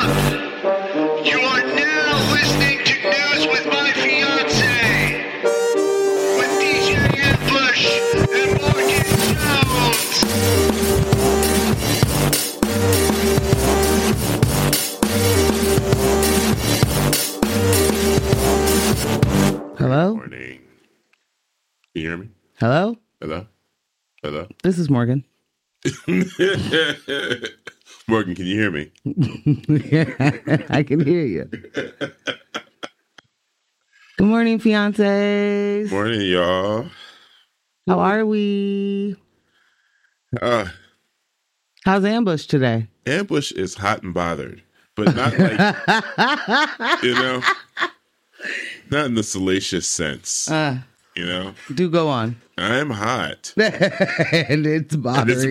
You are now listening to News with My Fiance with DJ Ambush and Morgan Jones. Hello? Morning. Can you hear me? Hello? Hello? Hello? This is Morgan. Morgan, can you hear me? I can hear you. Good morning, fiancés. Morning, y'all. How are we? How's Ambush today? Ambush is hot and bothered, but not like, not in the salacious sense. Do go on. I'm hot. And it's bothering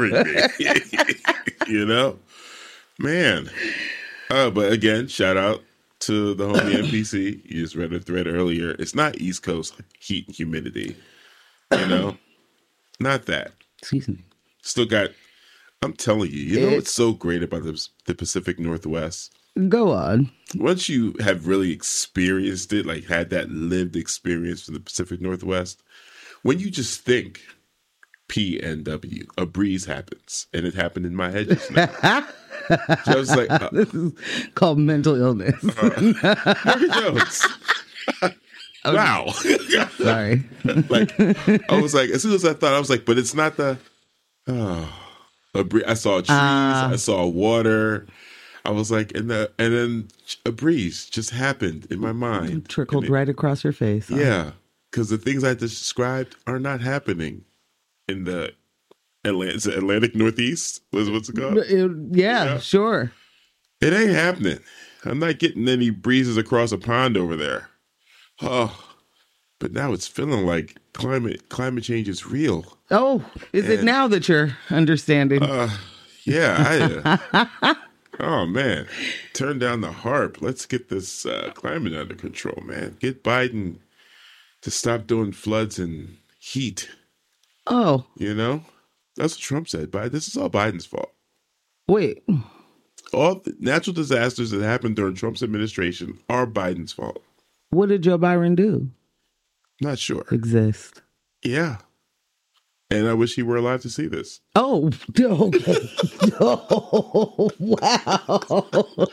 me. Man. But again, shout out to the homie NPC. You just read a thread earlier. It's not East Coast heat and humidity. Not that. Excuse me. Still got, I'm telling you, what's so great about the Pacific Northwest? Go on. Once you have really experienced it, like had that lived experience for the Pacific Northwest, when you just think PNW, a breeze happens. And it happened in my head just now. So I was like, this is called mental illness. Morgan Jones. Wow. Sorry. I was like, as soon as I thought, I was like, but it's not the, I saw trees, I saw water. I was like, and then a breeze just happened in my mind. It trickled right across your face. Huh? Yeah. Because the things I just described are not happening in the Atlantic Northeast. What's it called? Yeah, sure. It ain't happening. I'm not getting any breezes across a pond over there. Oh, but now it's feeling like climate change is real. Oh, is it now that you're understanding? Yeah. Oh, man. Turn down the harp. Let's get this climate under control, man. Get Biden to stop doing floods and heat. Oh. That's what Trump said. This is all Biden's fault. Wait. All the natural disasters that happened during Trump's administration are Biden's fault. What did Joe Byron do? Not sure. Exist. Yeah. And I wish he were alive to see this. Oh, okay. Oh, wow.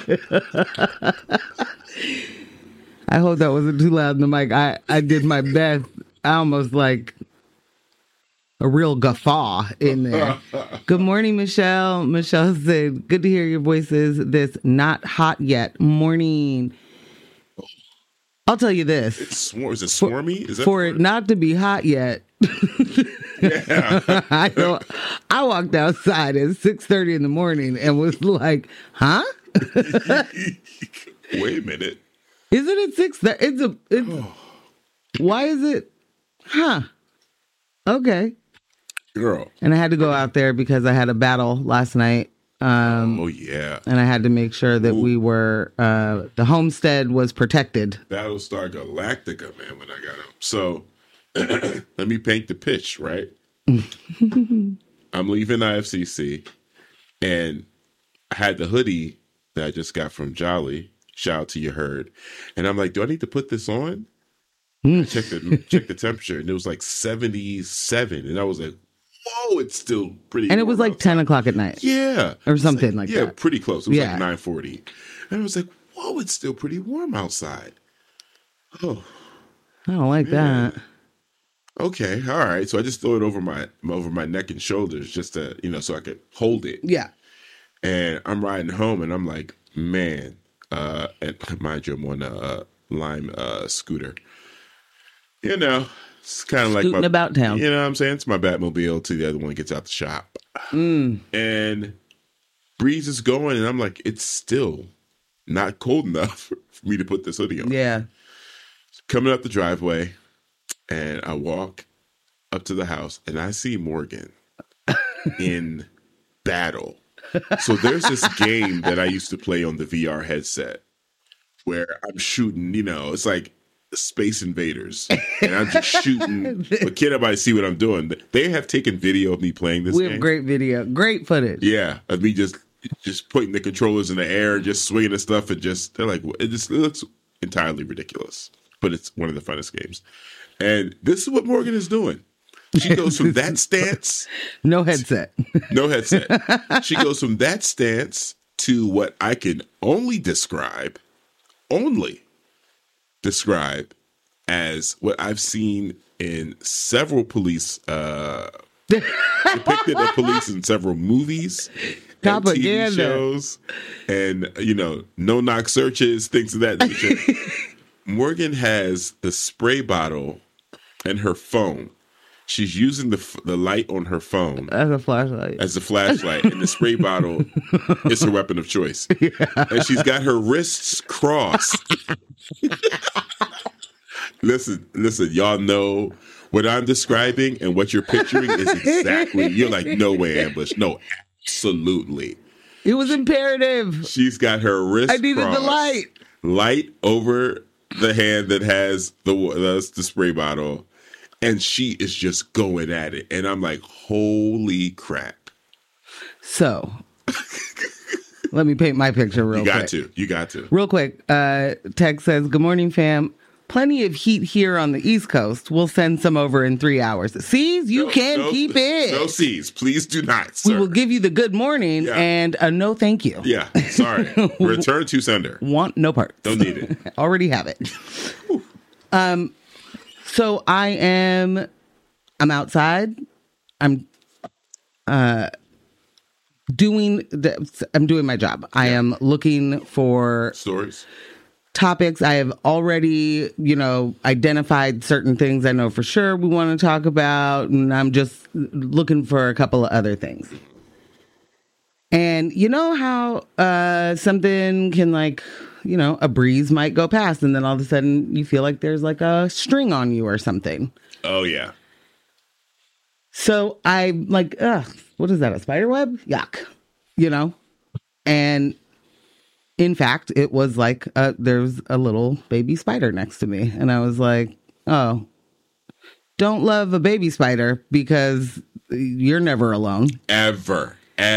I hope that wasn't too loud in the mic. I did my best. I almost like a real guffaw in there. Good morning, Michelle. Michelle said, good to hear your voices this not hot yet morning. I'll tell you this. Is it swarmy? Is that for it not to be hot yet? Yeah. I walked outside at 6:30 in the morning and was like, huh? Wait a minute. Is it at 6:30? Why is it? Huh. Okay. Girl. And I had to go out there because I had a battle last night. Oh, yeah. And I had to make sure that we were, the homestead was protected. Battlestar Galactica, man, when I got home. So, let me paint the pitch, right? I'm leaving IFCC, and I had the hoodie that I just got from Jolly. Shout out to your herd. And I'm like, do I need to put this on? I checked the temperature, and it was like 77. And I was like, whoa, it's still pretty And it was like outside. 10 o'clock at night. Yeah. Or something like that. Yeah, pretty close. It was Yeah. like 9:40. And I was like, whoa, it's still pretty warm outside. Oh, I don't like that. okay. All right. So I just throw it over my neck and shoulders just to, so I could hold it. Yeah. And I'm riding home and I'm like, man, and mind you, I'm on a Lime scooter. It's kind of like Scooting about town. You know what I'm saying? It's my Batmobile till the other one gets out the shop. And breeze is going, and I'm like, it's still not cold enough for me to put this hoodie on. Yeah. Coming up the driveway, and I walk up to the house, and I see Morgan in battle. So there's this game that I used to play on the VR headset where I'm shooting, it's like Space Invaders, and I'm just shooting. But can't nobody see what I'm doing? They have taken video of me playing this We game. have great video, great footage. Yeah, of me just just putting the controllers in the air, just swinging the stuff, and they're like, it looks entirely ridiculous. But it's one of the funnest games. And this is what Morgan is doing. She goes from that stance. No headset. No headset. She goes from that stance to what I can only describe as what I've seen in several police, depicted of police in several movies and TV shows and, no-knock searches, things of that nature. Morgan has the spray bottle and her phone. She's using the light on her phone as a flashlight. And the spray bottle is her weapon of choice. Yeah. And she's got her wrists crossed. Listen, y'all know what I'm describing and what you're picturing is exactly. You're like, no way, Ambush. No, absolutely. It was imperative. She's got her wrist. I needed crossed, the light. Light over the hand that has the spray bottle. And she is just going at it. And I'm like, holy crap. So, let me paint my picture real quick. You got to. Real quick, Tex says, good morning, fam. Plenty of heat here on the East Coast. We'll send some over in 3 hours. C's, you can keep it. No C's. Please do not, sir. We will give you the good morning and a no thank you. Yeah, sorry. Return to sender. Want no parts. Don't need it. Already have it. So I'm outside. I'm doing my job. I am looking for stories, topics. I have already, identified certain things I know for sure we want to talk about, and I'm just looking for a couple of other things. And you know how something can a breeze might go past and then all of a sudden you feel like there's like a string on you or something. Oh, yeah. So I'm like, what is that, a spider web? Yuck. And in fact, it was like there's a little baby spider next to me. And I was like, oh, don't love a baby spider because you're never alone. Ever.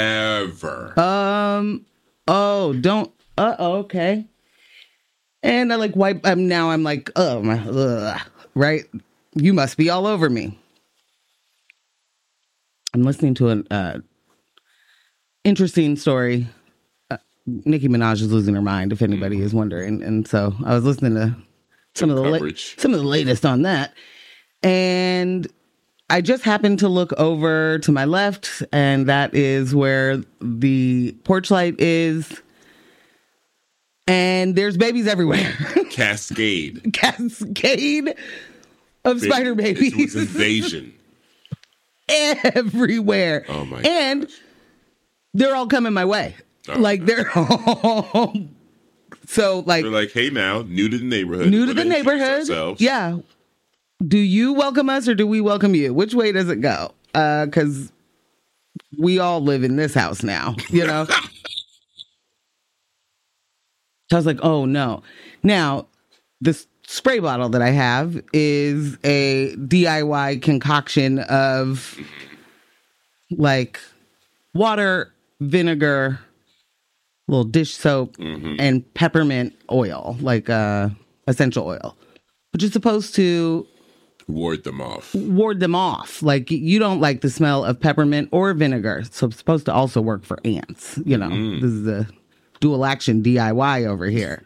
Okay. And I wipe. Now I'm like, right? You must be all over me. I'm listening to an interesting story. Nicki Minaj is losing her mind, if anybody is wondering. And so I was listening to some of the latest on that. And I just happened to look over to my left, and that is where the porch light is. And there's babies everywhere. Cascade of spider babies. It was invasion. Everywhere. Oh my And gosh. They're all coming my way. Oh. They're all... So they're like, hey now, new to the neighborhood. Yeah. Do you welcome us or do we welcome you? Which way does it go? Because we all live in this house now, So I was like, oh no. Now, this spray bottle that I have is a DIY concoction of water, vinegar, little dish soap, and peppermint oil, essential oil, which is supposed to ward them off. You don't like the smell of peppermint or vinegar, so it's supposed to also work for ants. This is a dual action DIY over here.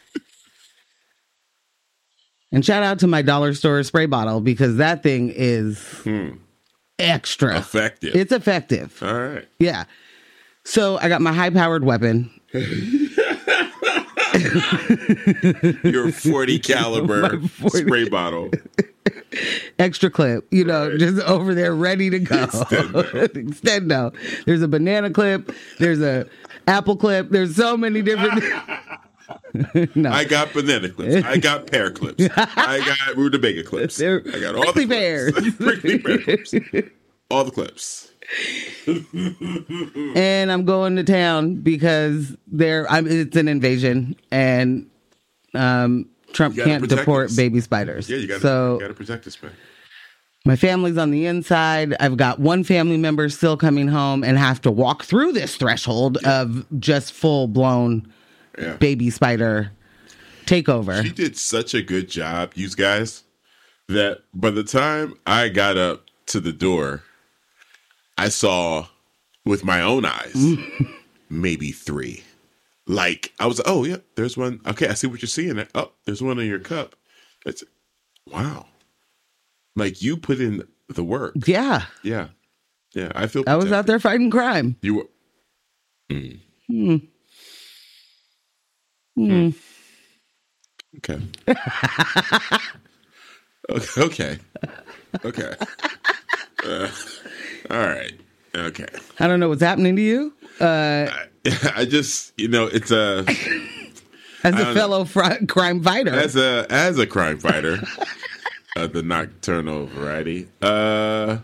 And shout out to my dollar store spray bottle because that thing is extra effective. It's effective. All right. Yeah. So I got my high-powered weapon. Your 40 caliber spray bottle. Extra clip, Right. just over there ready to go. Extendo. There's a banana clip. There's a apple clip. There's so many different. No. I got banana clips. I got pear clips. I got rutabaga clips. I got all the pears. Prickly pear clips. All the clips. And I'm going to town because it's an invasion and Trump can't deport baby spiders. Yeah, you got to protect us, man. My family's on the inside. I've got one family member still coming home and have to walk through this threshold of just full-blown baby spider takeover. She did such a good job, you guys, that by the time I got up to the door, I saw with my own eyes maybe 3. Like, I was, oh, yeah, there's one. Okay, I see what you're seeing. Oh, there's one in your cup. That's wow. Like, you put in the work. Yeah. Yeah. Yeah, I feel I was out there fighting crime. You were. Okay. Okay. Okay. All right. Okay. I don't know what's happening to you. I just, it's a as a fellow crime fighter. as a crime fighter, the nocturnal variety. I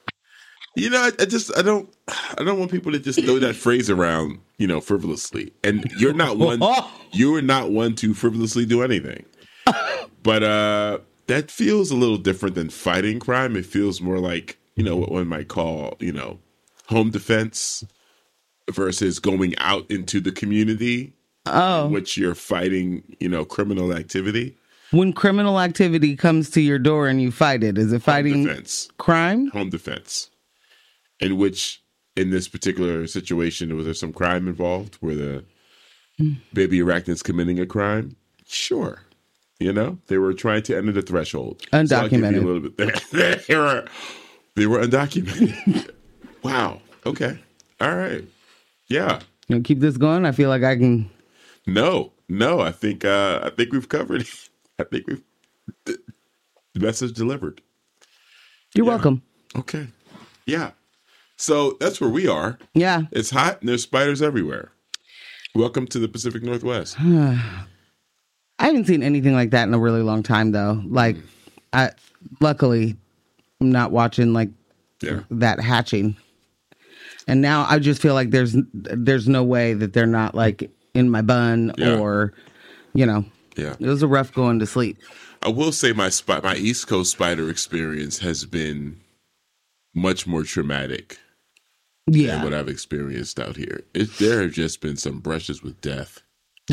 don't want people to just throw that phrase around, frivolously. And you're not one. You are not one to frivolously do anything. But that feels a little different than fighting crime. It feels more like what one might call home defense versus going out into the community, in which you're fighting criminal activity. When criminal activity comes to your door and you fight it, is it fighting crime? Home defense. In which, in this particular situation, was there some crime involved where the baby arachnid's committing a crime? Sure. They were trying to enter the threshold. Undocumented. So I'll give you a little bit there. They were undocumented. Wow. Okay. All right. Yeah. You know, keep this going. I feel like I can. No. I think we've covered it. I think the message delivered. You're welcome. Okay. Yeah. So that's where we are. Yeah. It's hot and there's spiders everywhere. Welcome to the Pacific Northwest. I haven't seen anything like that in a really long time, though. Like, luckily, I'm not watching that hatching. And now I just feel like there's no way that they're not like in my bun or, Yeah. It was a rough going to sleep. I will say my East Coast spider experience has been much more traumatic than what I've experienced out here. There have just been some brushes with death,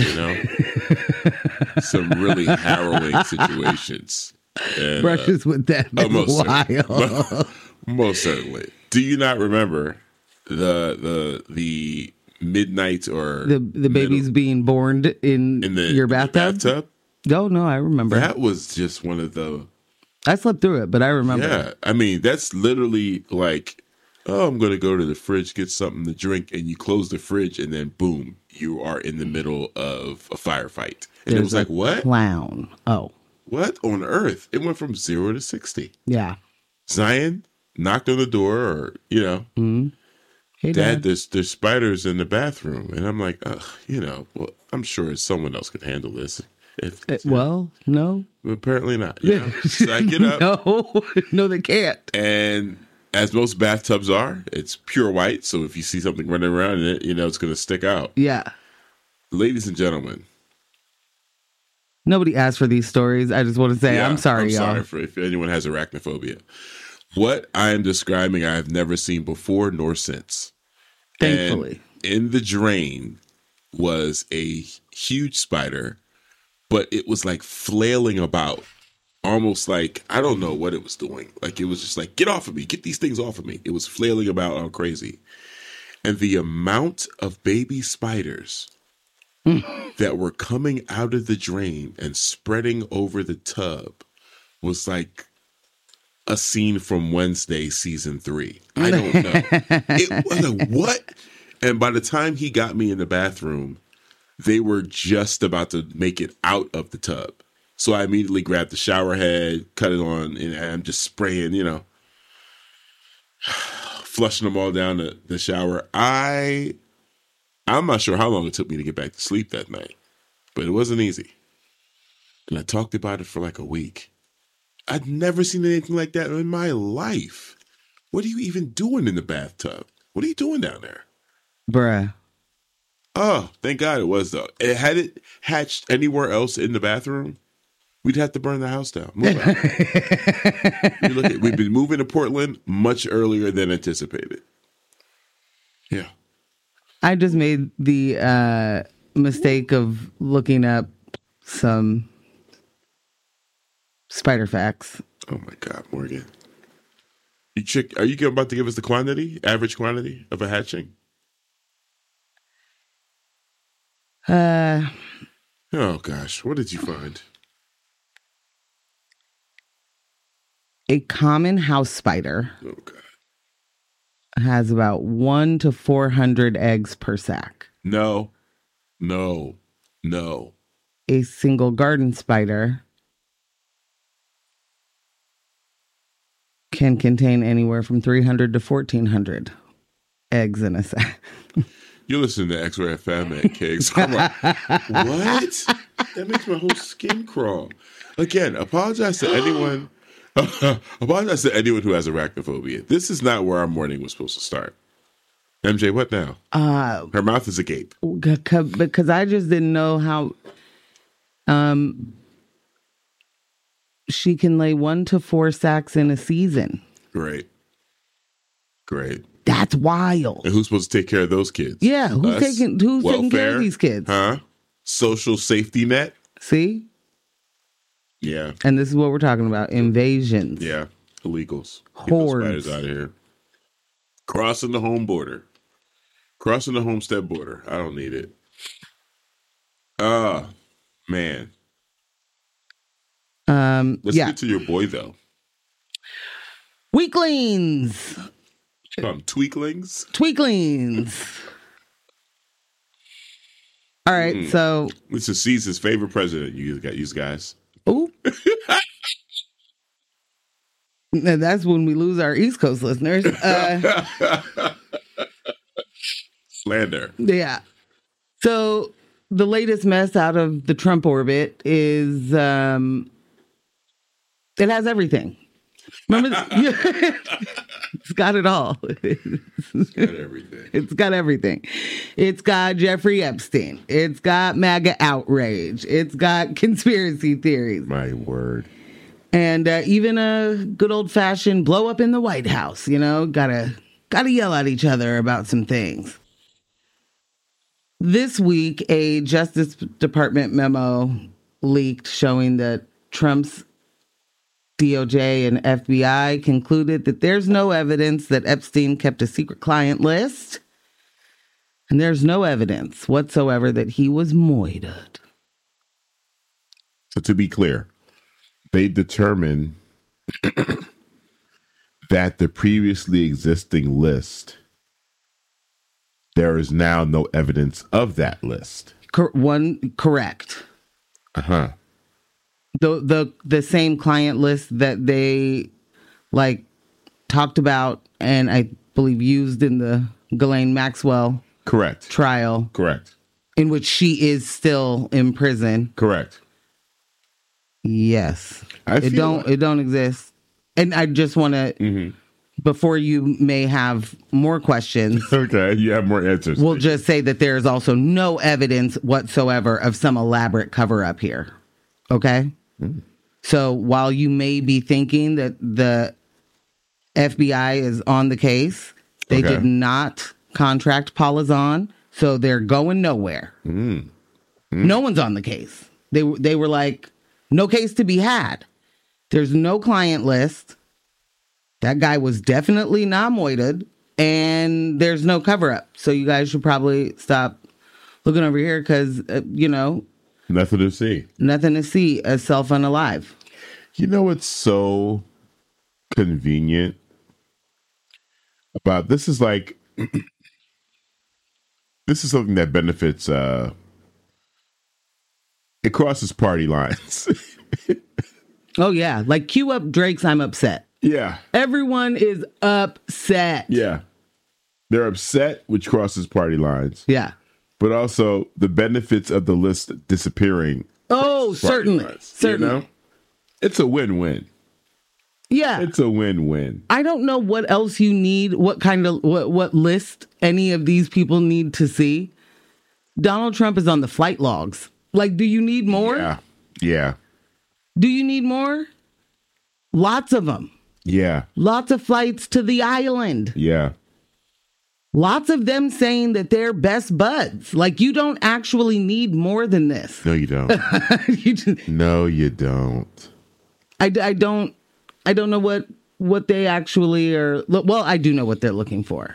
some really harrowing situations. And, brushes with death. Most certainly. Do you not remember the midnight or the babies being born in your bathtub? No, I remember. That was just one of the. I slept through it, but I remember. Yeah, I mean that's literally like, I'm going to go to the fridge, get something to drink, and you close the fridge, and then boom, you are in the middle of a firefight, and it was like, what? Clown. Oh, what on earth? It went from 0 to 60. Yeah. Zion knocked on the door, or Mm-hmm. Hey, Dad, there's spiders in the bathroom, and I'm like, well, I'm sure someone else could handle this. No. Apparently not. So I get up. No, they can't. And as most bathtubs are, it's pure white. So if you see something running around in it, it's going to stick out. Yeah. Ladies and gentlemen. Nobody asked for these stories. I just want to say, I'm sorry, y'all. I'm sorry if anyone has arachnophobia. What I am describing, I have never seen before nor since. Thankfully. And in the drain was a huge spider, but it was like flailing about, almost like, I don't know what it was doing. Like, it was just like, get off of me, get these things off of me. It was flailing about all crazy. And the amount of baby spiders that were coming out of the drain and spreading over the tub was like a scene from Wednesday season 3. I don't know. It was like, what? And by the time he got me in the bathroom, they were just about to make it out of the tub. So I immediately grabbed the shower head, cut it on, and I'm just spraying, flushing them all down the shower. I'm not sure how long it took me to get back to sleep that night, but it wasn't easy. And I talked about it for like a week. I'd never seen anything like that in my life. What are you even doing in the bathtub? What are you doing down there? Bruh. Oh, thank God it was, though. Had it hatched anywhere else in the bathroom, we'd have to burn the house down. Move out. You look at, we've been moving to Portland much earlier than anticipated. Yeah. I just made the mistake of looking up some spider facts. Oh my God, Morgan. Are you about to give us the average quantity of a hatching? Oh gosh, what did you find? A common house spider Oh God. has about 1 to 400 eggs per sack. No. A single garden spider can contain anywhere from 300 to 1,400 eggs in a sack. You're listening to X-Ray FM at Kings. I'm like, what? That makes my whole skin crawl. Again, apologize to anyone. Apologize to anyone who has arachnophobia. This is not where our morning was supposed to start. MJ, what now? Her mouth is agape. Because I just didn't know how she can lay 1 to 4 sacks in a season. Great. That's wild. And who's supposed to take care of those kids? Yeah, who's Us? taking care of these kids? Huh? Social safety net? See? Yeah. And this is what we're talking about. Invasions. Yeah. Illegals. Get those Hordes. spiders out of here. Crossing the home border. Crossing the homestead border. I don't need it. Man. Let's get to your boy, though. Weaklings. Tweaklings. All right, so This is Caesar's favorite president, you guys. ooh. And that's when we lose our East Coast listeners. Slander. Yeah. So the latest mess out of the Trump orbit is it has everything. Remember? It's got it all. It's got everything. It's got everything. It's got Jeffrey Epstein. It's got MAGA outrage. It's got conspiracy theories. My word. And even a good old fashioned blow up in the White House. You know, gotta yell at each other about some things. This week, a Justice Department memo leaked showing that Trump's DOJ and FBI concluded that there's no evidence that Epstein kept a secret client list, and there's no evidence whatsoever that he was moited. So to be clear, they determined that the previously existing list, there is now no evidence of that list. Correct. Uh-huh. The same client list that they talked about and I believe used in the Ghislaine Maxwell Correct. trial. Correct. In which she is still in prison. Correct. Yes. It don't exist. And I just want to before you may have more questions. Okay, you have more answers. We'll just say that there is also no evidence whatsoever of some elaborate cover up here. Okay? So while you may be thinking that the FBI is on the case, they did not contract Paulazon, so they're going nowhere. No one's on the case. They were like, no case to be had. There's no client list. That guy was definitely not moited, and there's no cover up. So you guys should probably stop looking over here because, nothing to see. Nothing to see. A cell phone alive. You know what's so convenient about this is this is something that benefits it crosses party lines. Oh yeah, cue up Drake's I'm Upset. Yeah. Everyone is upset. Yeah. They're upset, which crosses party lines. Yeah. But also the benefits of the list disappearing. Oh, certainly. Certainly. You know? It's a win-win. Yeah. It's a win-win. I don't know what else you need, what list any of these people need to see. Donald Trump is on the flight logs. Do you need more? Yeah. Yeah. Do you need more? Lots of them. Yeah. Lots of flights to the island. Yeah. Lots of them saying that they're best buds. Like, you don't actually need more than this. No, you don't. No, you don't. I don't know what they actually are. Well, I do know what they're looking for.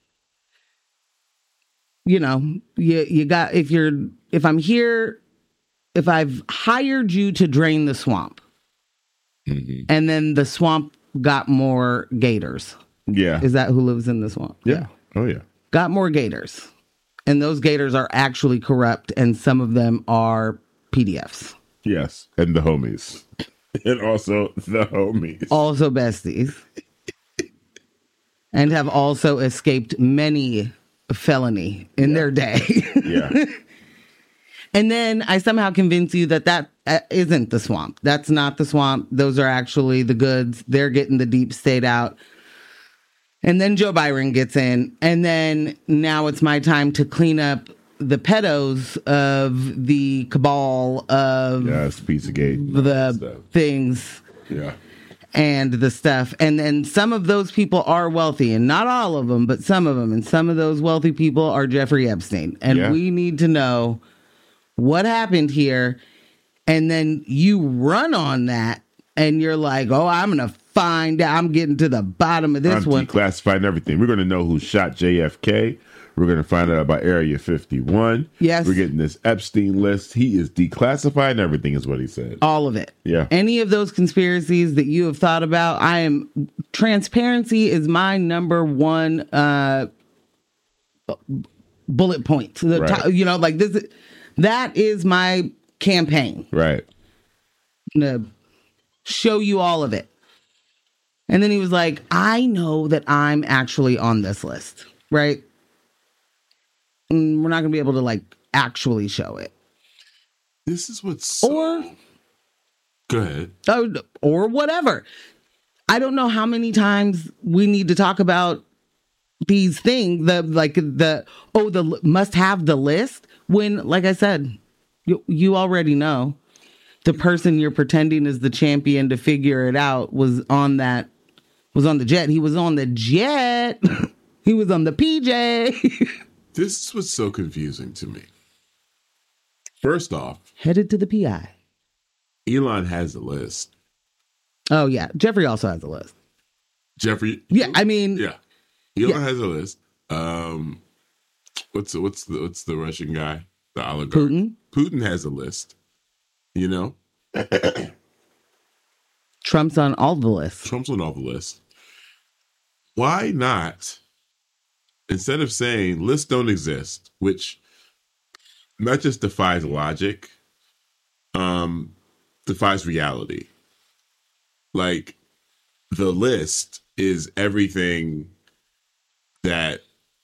You know, you got, if I'm here, if I've hired you to drain the swamp, and then the swamp got more gators. Yeah. Is that who lives in the swamp? Yeah. Oh, yeah. Got more gators. And those gators are actually corrupt, and some of them are PDFs. Yes. And the homies. And also the homies. Also besties. And have also escaped many felony in their day. Yeah. And then I somehow convince you that isn't the swamp. That's not the swamp. Those are actually the goods. They're getting the deep state out. And then Joe Byron gets in. And then now it's my time to clean up the pedos of the cabal of Yes, Pizzagate. the things Yeah. and the stuff. And then some of those people are wealthy, and not all of them, but some of them. And some of those wealthy people are Jeffrey Epstein. And we need to know what happened here. And then you run on that and you're like, oh, I'm going to find out. I'm getting to the bottom of this one. Declassifying everything. We're going to know who shot JFK. We're going to find out about Area 51. Yes. We're getting this Epstein list. He is declassifying everything, is what he said. All of it. Yeah. Any of those conspiracies that you have thought about, transparency is my number one bullet point. Right. You know, like this, that is my campaign. Right. I'm gonna show you all of it. And then he was like, I know that I'm actually on this list, right? And we're not going to be able to like actually show it. This is what's Or Go ahead. or whatever. I don't know how many times we need to talk about these things, the must have the list, when, like I said, you already know the person you're pretending is the champion to figure it out was on the jet. He was on the jet. He was on the PJ. This is what's so confusing to me. First off, Headed to the PI. Elon has a list. Oh yeah, Jeffrey also has a list. Jeffrey. Yeah, I mean, Yeah. Elon has a list. What's the Russian guy? The oligarch. Putin has a list. You know? Trump's on all the lists. Trump's on all the lists. Why not, instead of saying lists don't exist, which not just defies logic, defies reality. Like, the list is everything that,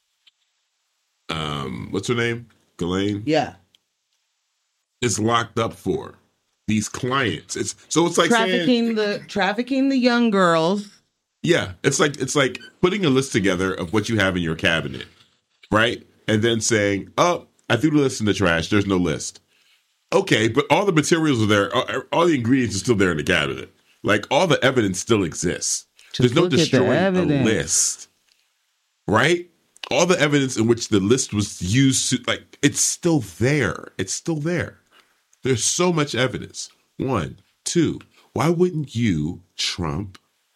what's her name? Ghislaine? Yeah. Is locked up for. These clients. It's like Trafficking the young girls. Yeah, it's like putting a list together of what you have in your cabinet, right? And then saying, "Oh, I threw the list in the trash. There's no list." Okay, but all the materials are there. All the ingredients are still there in the cabinet. Like, all the evidence still exists. There's no destroying a list, right? All the evidence in which the list was used to, like, it's still there. It's still there. There's so much evidence. 1, 2. Why wouldn't you, Trump,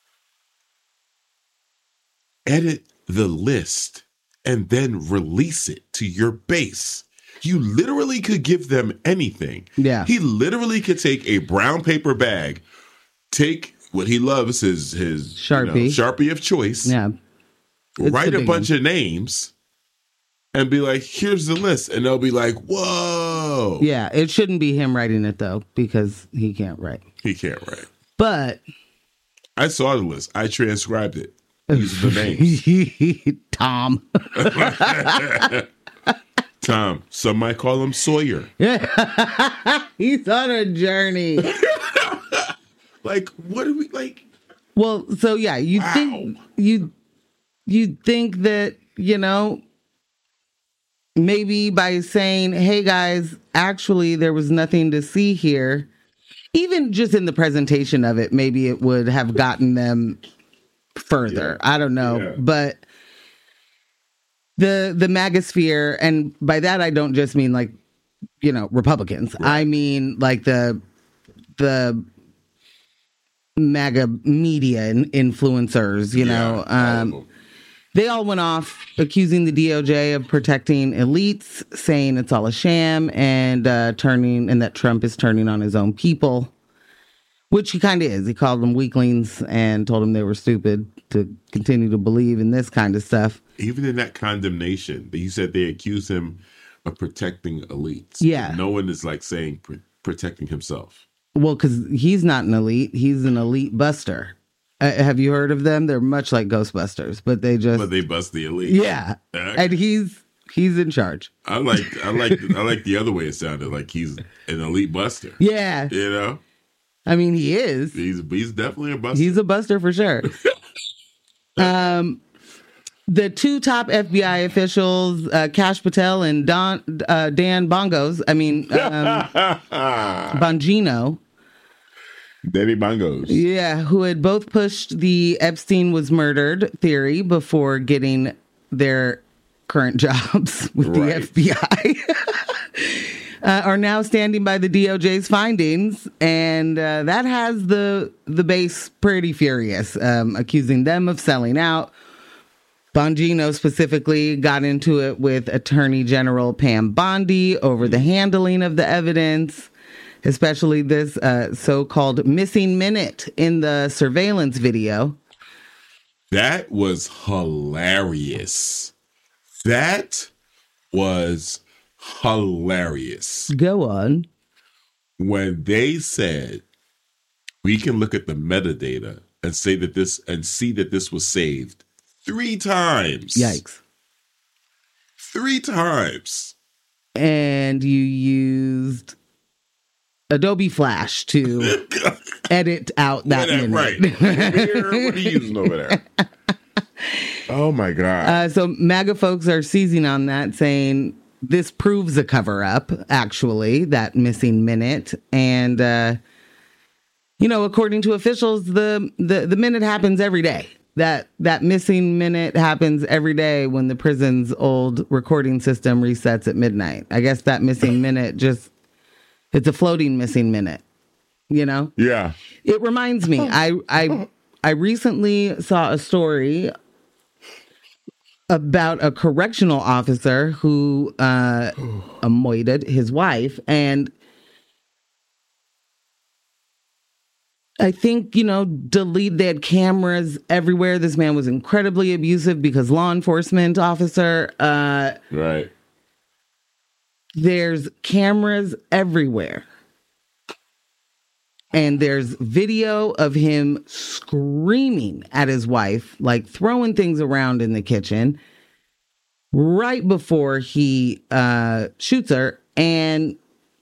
edit the list and then release it to your base? You literally could give them anything. Yeah. He literally could take a brown paper bag, take what he loves, his Sharpie. Sharpie of choice, Yeah. write a bunch of names, and be like, here's the list. And they'll be like, whoa. Yeah, it shouldn't be him writing it, though, because he can't write. He can't write. But I saw the list. I transcribed it. These are the names. Tom. Tom. Some might call him Sawyer. He's on a journey. Like, what do we, like? Well, so yeah, you think that, you know, maybe by saying, hey guys, actually there was nothing to see here, even just in the presentation of it, maybe it would have gotten them further. I don't know. Yeah. But the magosphere, and by that I don't just mean like, Republicans. Right. I mean like the MAGA media and influencers, all of them. they all went off accusing the DOJ of protecting elites, saying it's all a sham, and that Trump is turning on his own people, which he kind of is. He called them weaklings and told them they were stupid to continue to believe in this kind of stuff. Even in that condemnation, he said they accused him of protecting elites. Yeah. No one is like saying protecting himself. Well, because he's not an elite. He's an elite buster. Have you heard of them? They're much like Ghostbusters, but they bust the elite. Yeah. Okay. And he's in charge. I like the other way it sounded, like he's an elite buster. Yeah. You know? I mean, he is. He's definitely a buster. He's a buster for sure. The two top FBI officials, Kash Patel and Dan Bongino, Danny Bongos. yeah, who had both pushed the Epstein was murdered theory before getting their current jobs with the FBI, are now standing by the DOJ's findings, and that has the base pretty furious, accusing them of selling out. Bongino specifically got into it with Attorney General Pam Bondi over the handling of the evidence, especially this so-called missing minute in the surveillance video. That was hilarious. That was hilarious. Go on. When they said we can look at the metadata and say that see that this was saved 3 times. Yikes. 3 times. And you used Adobe Flash to edit out that minute. Right. What are you using over there? Oh, my God. So MAGA folks are seizing on that, saying this proves a cover-up, actually, that missing minute. And, according to officials, the minute happens every day. That missing minute happens every day when the prison's old recording system resets at midnight. I guess that missing minute it's a floating missing minute, Yeah. It reminds me, I recently saw a story about a correctional officer who amoided his wife, and I think, they had cameras everywhere. This man was incredibly abusive because law enforcement officer. Right. There's cameras everywhere. And there's video of him screaming at his wife, like throwing things around in the kitchen right before he shoots her. And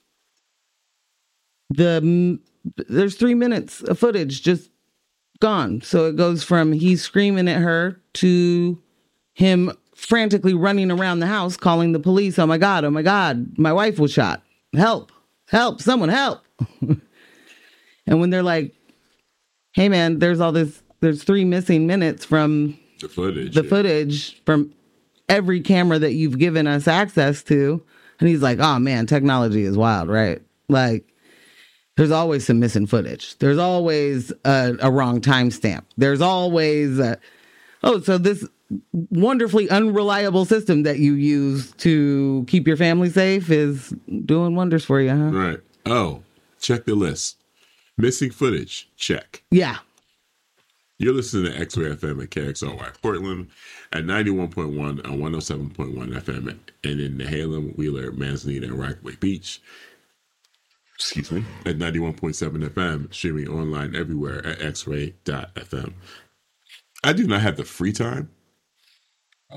there's 3 minutes of footage just gone. So it goes from he's screaming at her to him frantically running around the house calling the police. Oh my God, my wife was shot. Help, someone help. And when they're like, hey man, there's 3 missing minutes from the footage. Footage from every camera that you've given us access to. And he's like, oh man, technology is wild, right? Like, there's always some missing footage. There's always a wrong timestamp. There's always, so this wonderfully unreliable system that you use to keep your family safe is doing wonders for you, huh? Right. Oh, check the list. Missing footage, check. Yeah. You're listening to X-Ray FM at KXOY Portland at 91.1 on 107.1 FM and in Nehalem, Wheeler, Manzanita, and Rockaway Beach. Excuse me, at 91.7 FM, streaming online everywhere at xray.fm. I do not have the free time. I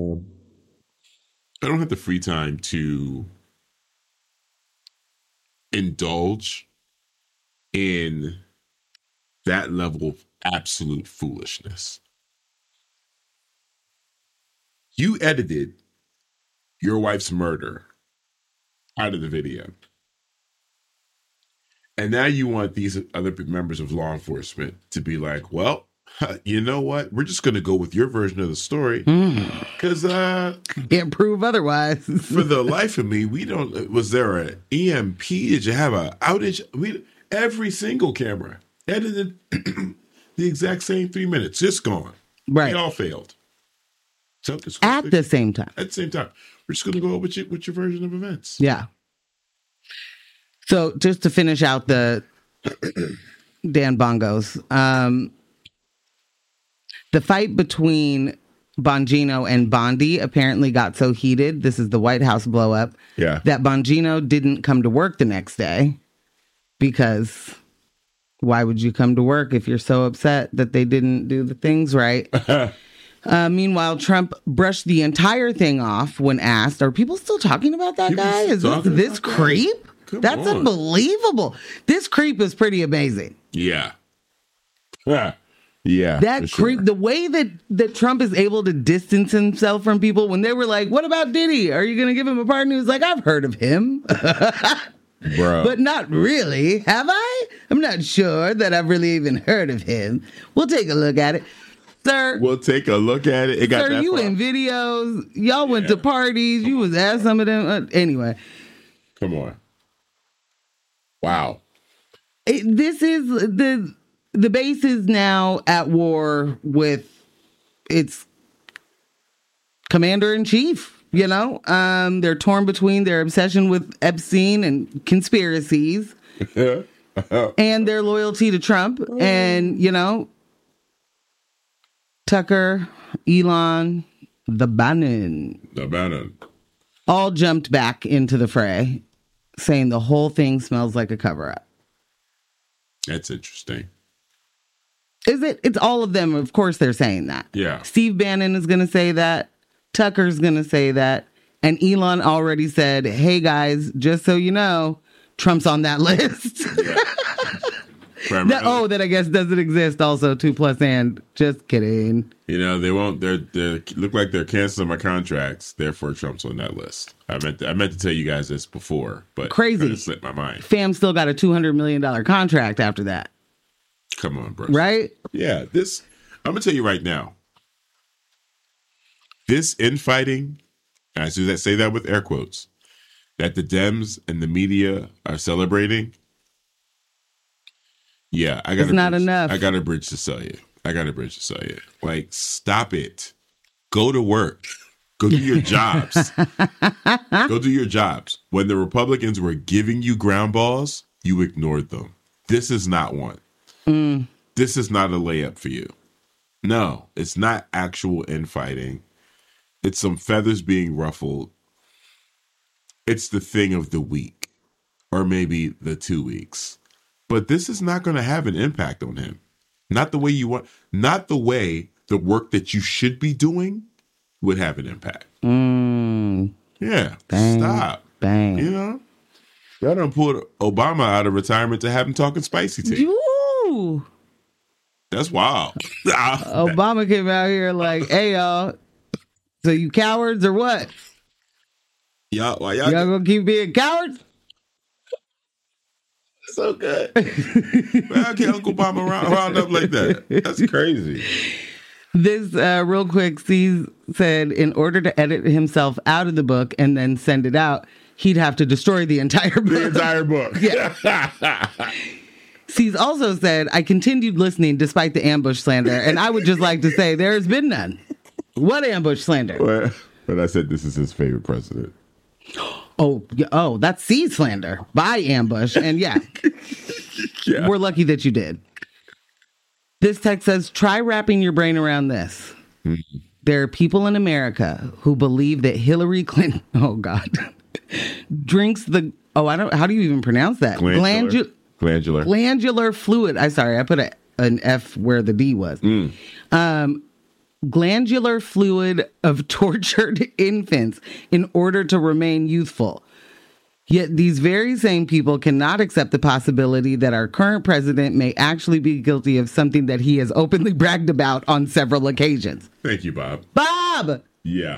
don't have the free time to indulge in that level of absolute foolishness. You edited your wife's murder out of the video. And now you want these other members of law enforcement to be like, well, you know what? We're just going to go with your version of the story because Can't prove otherwise. for the life of me, we don't. Was there an EMP? Did you have an outage? Every single camera edited the exact same 3 minutes, just gone. Right. They all failed. So At the same time. At the same time, we're just going to go with your version of events. Yeah. So just to finish out the Dan Bongos, the fight between Bongino and Bondi apparently got so heated. This is the White House blow up. Yeah. That Bongino didn't come to work the next day because why would you come to work if you're so upset that they didn't do the things right? Meanwhile, Trump brushed the entire thing off when asked, are people still talking about that guy? Is this creep? That's unbelievable. This creep is pretty amazing. Yeah. Yeah. That creep, the way that Trump is able to distance himself from people when they were like, what about Diddy? Are you going to give him a pardon? He was like, I've heard of him. Bro. But not really. Have I? I'm not sure that I've really even heard of him. We'll take a look at it. Sir. We'll take a look at it. It got sir, that you far. In videos. Y'all went to parties. You was at some of them. Anyway. Come on. Wow. This is the base is now at war with its commander in chief. You know, they're torn between their obsession with Epstein and conspiracies and their loyalty to Trump. And, you know, Tucker, Elon, the Bannon all jumped back into the fray, saying the whole thing smells like a cover-up. That's interesting. Is it? It's all of them. Of course they're saying that. Yeah. Steve Bannon is going to say that. Tucker's going to say that. And Elon already said, hey, guys, just so you know, Trump's on that list. That I guess doesn't exist also, 2+ and. Just kidding. You know, they won't. They look like they're canceling my contracts. Therefore, Trump's on that list. I meant to tell you guys this before, but crazy. It slipped my mind. Fam still got a $200 million contract after that. Come on, bro. Right? Yeah. I'm gonna tell you right now. This infighting, I say that with air quotes, that the Dems and the media are celebrating. Yeah, it's not enough. I got a bridge to sell you. Like, stop it. Go to work. Go do your jobs. Go do your jobs. When the Republicans were giving you ground balls, you ignored them. This is not one. This is not a layup for you. No, it's not actual infighting. It's some feathers being ruffled. It's the thing of the week, or maybe the 2 weeks. But this is not going to have an impact on him. Not the way you want, not the way the work that you should be doing would have an impact. Yeah. Bang, Stop. Bang. You know? Y'all done pulled Obama out of retirement to have him talking spicy tea. Ooh. That's wild. Obama came out here like, hey, y'all. So you cowards or what? Y'all Gonna keep being cowards? So good. How can Uncle Obama round up like that? That's crazy. This, real quick, C's said in order to edit himself out of the book and then send it out, he'd have to destroy the entire book. The entire book. Yeah. C's also said, I continued listening despite the ambush slander, and I would just like to say there has been none. What ambush slander? But I said this is his favorite president. Oh, that's C's slander by ambush. And yeah, we're lucky that you did. This text says, try wrapping your brain around this. Mm-hmm. There are people in America who believe that Hillary Clinton, oh God, drinks the, how do you even pronounce that? Glandular fluid. I put an F where the D was. Glandular fluid of tortured infants in order to remain youthful. Yet these very same people cannot accept the possibility that our current president may actually be guilty of something that he has openly bragged about on several occasions. Thank you, Bob. Bob! Yeah.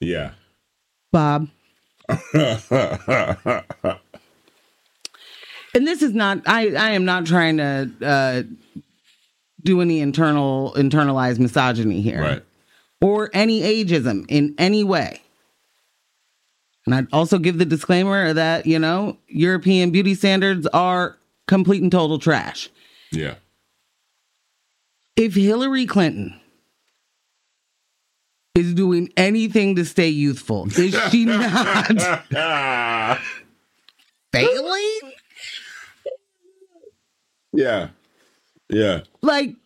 Bob. And this is not, I am not trying to do any internalized misogyny here. Right. Or any ageism in any way. And I'd also give the disclaimer that, European beauty standards are complete and total trash. Yeah. If Hillary Clinton is doing anything to stay youthful, is she not failing? Yeah. Yeah. Like,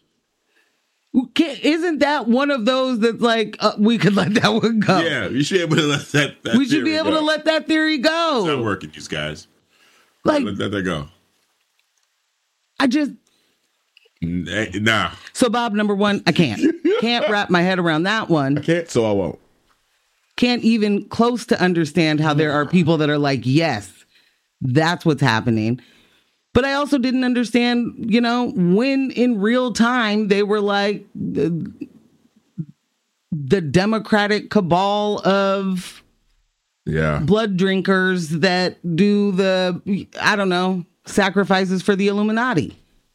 isn't that one of those that's like, we could let that one go? Yeah, you should be able to let that we should be able to let that theory go. It's not working, these guys. Like, let that go. Nah. So, Bob, number one, I can't wrap my head around that one. I can't, so I won't. Can't even close to understand how there are people that are like, yes, that's what's happening. But I also didn't understand, when in real time they were like the Democratic cabal of blood drinkers that do the, sacrifices for the Illuminati.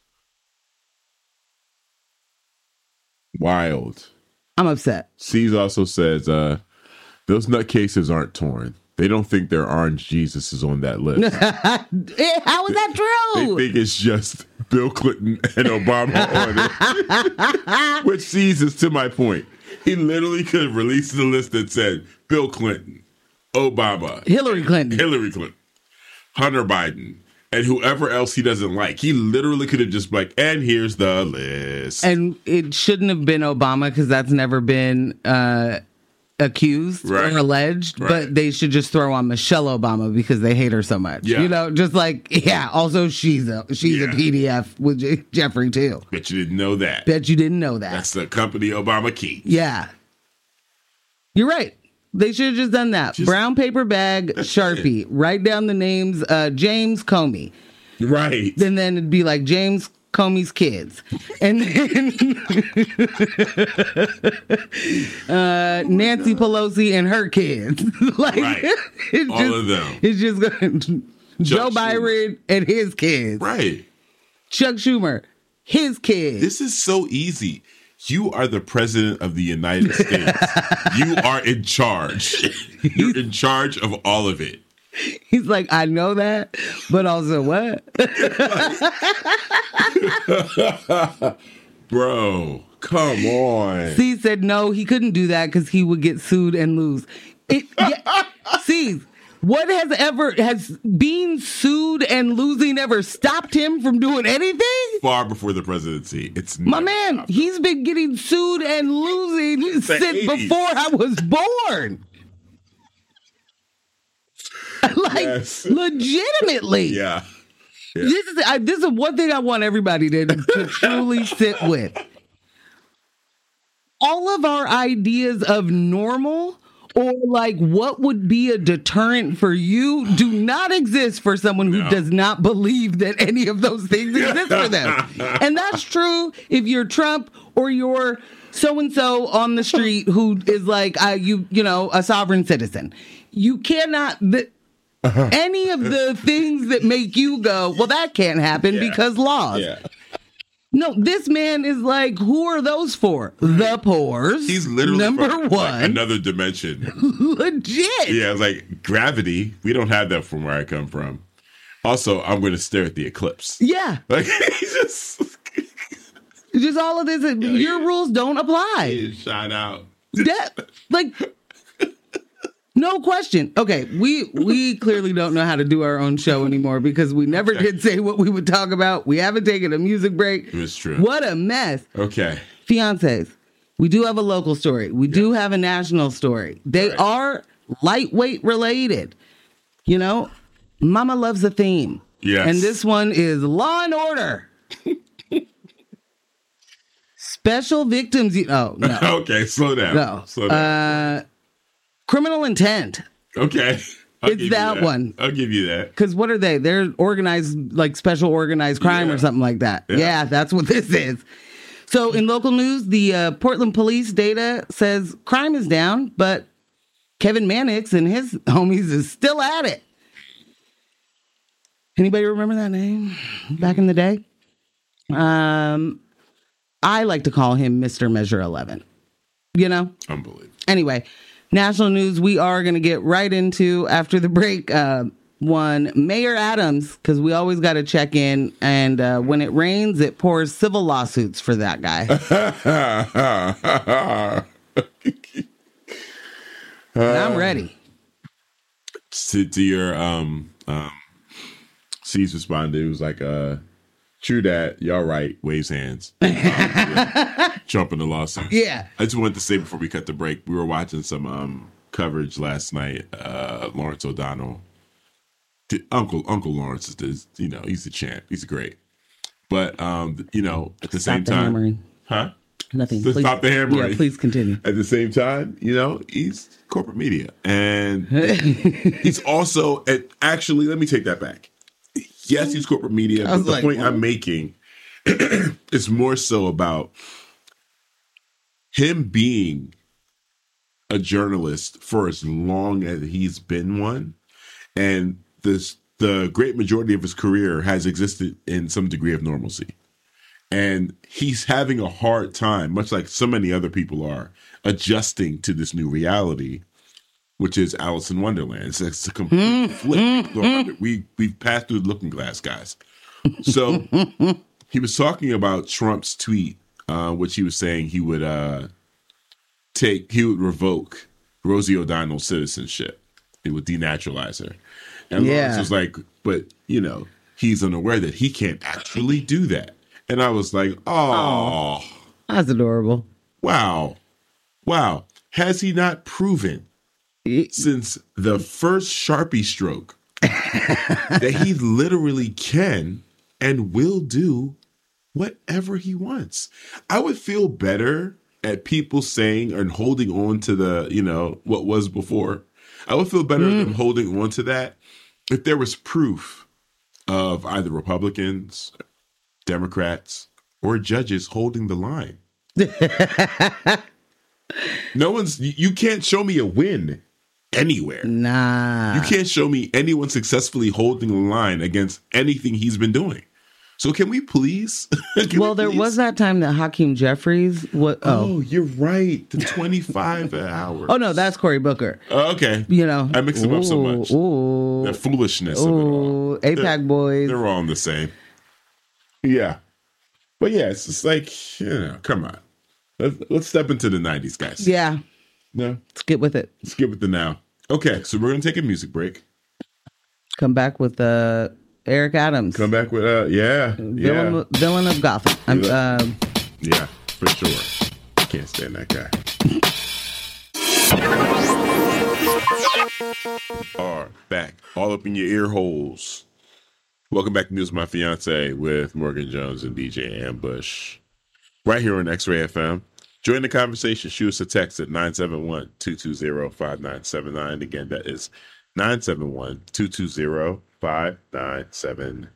Wild. I'm upset. C's also says, those nutcases aren't torn. They don't think their orange Jesus is on that list. How is that true? They think it's just Bill Clinton and Obama on it. Which C's is to my point. He literally could have released the list that said Bill Clinton, Obama, Hillary Clinton, Hunter Biden, and whoever else he doesn't like. He literally could have just been like, and here's the list. And it shouldn't have been Obama because that's never been accused or alleged, but they should just throw on Michelle Obama because they hate her so much. Yeah. Just like, also she's a PDF with Jeffrey too. Bet you didn't know that. That's the company Obama keeps. Yeah. You're right. They should have just done that. Brown paper bag, Sharpie. Write down the names, James Comey. Right. And then it'd be like James Comey's kids. And then Nancy Pelosi and her kids. All of them. It's just Joe Biden and his kids. Right. Chuck Schumer, his kids. This is so easy. You are the president of the United States. You are in charge. You're in charge of all of it. He's like, I know that, but also what? Bro, come on. C said no, he couldn't do that because he would get sued and lose. C, what has being sued and losing ever stopped him from doing anything? Far before the presidency. It's my man. Happened. He's been getting sued and losing since before I was born. Legitimately. Yeah. This is one thing I want everybody to truly sit with. All of our ideas of normal or like what would be a deterrent for you do not exist for someone who does not believe that any of those things exist for them. And that's true if you're Trump or you're so-and-so on the street who is like, a sovereign citizen. You cannot... Any of the things that make you go, well, that can't happen because laws. Yeah. No, this man is like, who are those for? The poors. He's literally number from, one. Like, another dimension. Legit. Yeah, it's like gravity. We don't have that from where I come from. Also, I'm going to stare at the eclipse. Yeah. Like, just all of this. Your rules don't apply. Shine out. No question. Okay, we clearly don't know how to do our own show anymore because we never did say what we would talk about. We haven't taken a music break. It's true. What a mess. Okay. Fiancés. We do have a local story. We do have a national story. They are lightweight related. Mama loves a theme. Yes. And this one is Law and Order. Special victims. Oh, no. Okay, slow down. No. Slow down. Criminal intent. Okay. It's that one. I'll give you that. Because what are they? They're organized, like special organized crime or something like that. Yeah, that's what this is. So in local news, the Portland police data says crime is down, but Kevin Mannix and his homies is still at it. Anybody remember that name back in the day? I like to call him Mr. Measure 11. You know? Unbelievable. Anyway, national news we are going to get right into after the break. One, Mayor Adams, because we always got to check in. And when it rains, it pours civil lawsuits for that guy. And I'm ready. To your C's responded, it was like, true that, y'all right, waves hands. Trump in the lawsuit. Yeah. I just wanted to say before we cut the break, we were watching some coverage last night. Lawrence O'Donnell. Uncle Lawrence is he's the champ. He's great. But at the same time, hammering. Huh? Nothing. To stop the hammering. Yeah, please continue. At the same time, he's corporate media, and he's also actually. Let me take that back. Yes, he's corporate media, but the point I'm making is more so about him being a journalist for as long as he's been one, and the great majority of his career has existed in some degree of normalcy. And he's having a hard time, much like so many other people are, adjusting to this new reality, which is Alice in Wonderland. It's a complete flip. We've passed through the looking glass, guys. So he was talking about Trump's tweet, which he was saying he would revoke Rosie O'Donnell's citizenship. It would denaturalize her. And Lawrence was like, but, he's unaware that he can't actually do that. And I was like, oh. That's adorable. Wow. Has he not proven since the first Sharpie stroke that he literally can and will do whatever he wants? I would feel better at people saying and holding on to the, what was before. I would feel better at them holding on to that if there was proof of either Republicans, Democrats, or judges holding the line. You can't show me a win anywhere. Nah. You can't show me anyone successfully holding the line against anything he's been doing. So can we please? There was that time that Hakeem Jeffries. Oh, you're right. The 25 hours. Oh, no, that's Cory Booker. Okay. I mix them up so much. Ooh. The foolishness of it all. APAC boys. They're all the same. Yeah. But yeah, it's just like, come on. Let's step into the 90s, guys. Yeah. No? Let's get with it. Let's get with the now. Okay, so we're going to take a music break. Come back with Eric Adams. Come back with, Villain of Gotham. Yeah, for sure. Can't stand that guy. Are back, all up in your ear holes. Welcome back to News with My Fiance with Morgan Jones and DJ Ambush. Right here on X-Ray FM. Join the conversation. Shoot us a text at 971-220-5979. Again, that is 971-220-5979.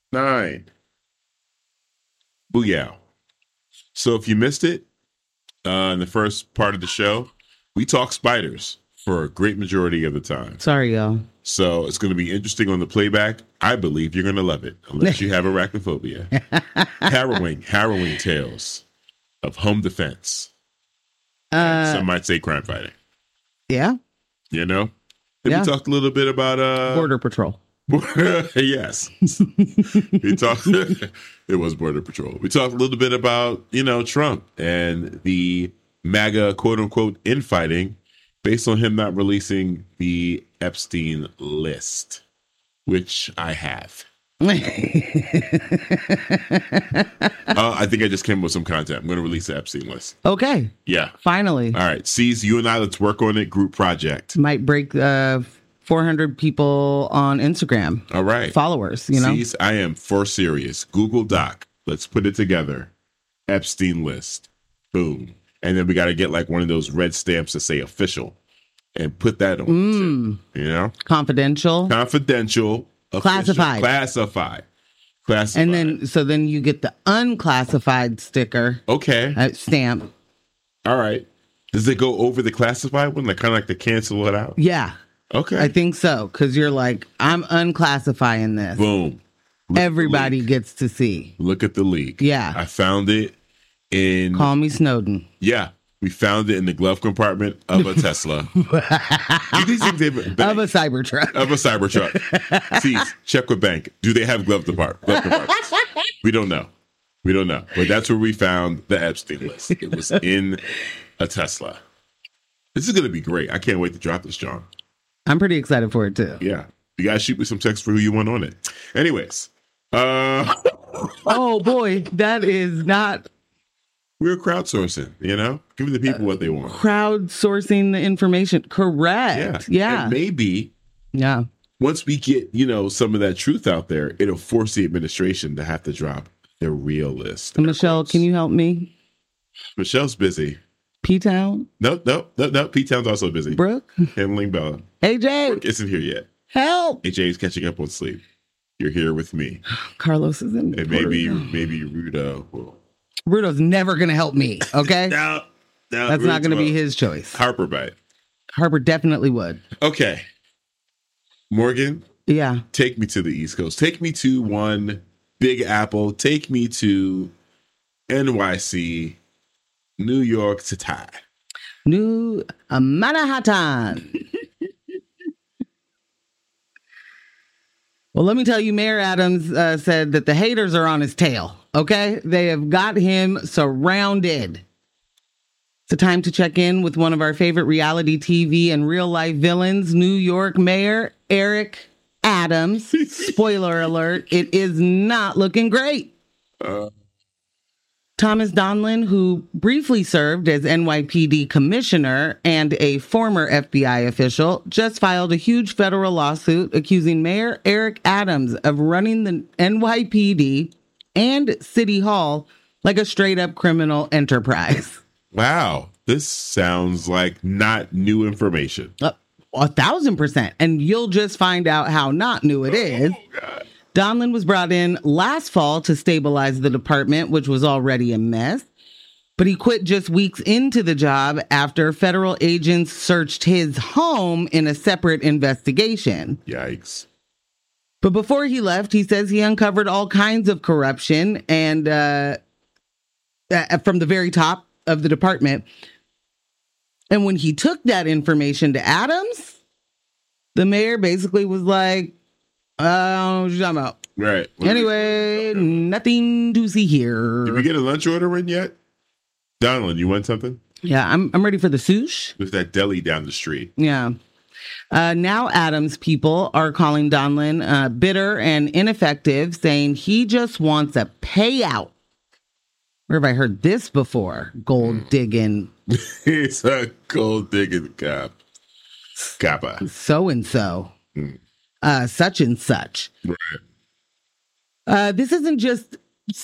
Booyah. So if you missed it, in the first part of the show, we talk spiders for a great majority of the time. Sorry, y'all. So it's going to be interesting on the playback. I believe you're going to love it, unless you have arachnophobia. harrowing tales of home defense. Some might say crime fighting. Yeah. We talked a little bit about Border Patrol. Yes. We talked. It was Border Patrol. We talked a little bit about Trump and the MAGA quote unquote infighting based on him not releasing the Epstein list, which I have. I think I just came up with some content. I'm going to release the Epstein list. Okay. Yeah. Finally. All right. C's, you and I, let's work on it. Group project. Might break 400 people on Instagram. All right. Followers, C's, I am for serious. Google Doc. Let's put it together. Epstein list. Boom. And then we got to get like one of those red stamps that say official and put that on. Confidential. Official, classified. And then you get the unclassified sticker. Okay. Stamp. All right. Does it go over the classified one? Like kind of like to cancel it out? Yeah. Okay. I think so, because you're like, I'm unclassifying this. Boom. Everybody gets to see. Look at the leak. Yeah. I found it in. Call me Snowden. Yeah. We found it in the glove compartment of a Tesla. Do these things Of a Cybertruck. Of a Cybertruck. See, check with bank. Do they have glove compartments? We don't know. But that's where we found the Epstein list. It was in a Tesla. This is going to be great. I can't wait to drop this, John. I'm pretty excited for it, too. Yeah. You guys shoot me some text for who you want on it. Anyways. Oh, boy. That is not... We're crowdsourcing, Give the people what they want. Crowdsourcing the information. Correct. Yeah. And maybe Yeah. once we get, some of that truth out there, it'll force the administration to have to drop their real list. Michelle, can you help me? Michelle's busy. P-Town? No. P-Town's also busy. Brooke? Handling Bella. AJ? Brooke isn't here yet. Help! AJ's catching up on sleep. You're here with me. Carlos is in. And maybe Ruda will. Rudo's never going to help me, okay? No, That's not going to be his choice. Harper might. Harper definitely would. Okay. Morgan, Yeah. take me to the East Coast. Take me to one Big Apple. Take me to NYC, New York to tie. New Manhattan. Well, let me tell you, Mayor Adams said that the haters are on his tail, okay? They have got him surrounded. It's a time to check in with one of our favorite reality TV and real-life villains, New York Mayor Eric Adams. Spoiler alert, it is not looking great. Thomas Donlin, who briefly served as NYPD commissioner and a former FBI official, just filed a huge federal lawsuit accusing Mayor Eric Adams of running the NYPD and City Hall like a straight-up criminal enterprise. Wow. This sounds like not new information. 1,000%. And you'll just find out how not new it is. Oh, God. Donlin was brought in last fall to stabilize the department, which was already a mess. But he quit just weeks into the job after federal agents searched his home in a separate investigation. Yikes. But before he left, he says he uncovered all kinds of corruption and from the very top of the department. And when he took that information to Adams, the mayor basically was like, what are you talking about? Right. Anyway, nothing to see here. Did we get a lunch order in yet? Donlin, you want something? Yeah, I'm ready for the sushi. There's that deli down the street. Yeah. Now Adams people are calling Donlin bitter and ineffective, saying he just wants a payout. Where have I heard this before? Gold digging. He's a gold digging cop. Kappa. So-and-so. Such and such. Right. This isn't just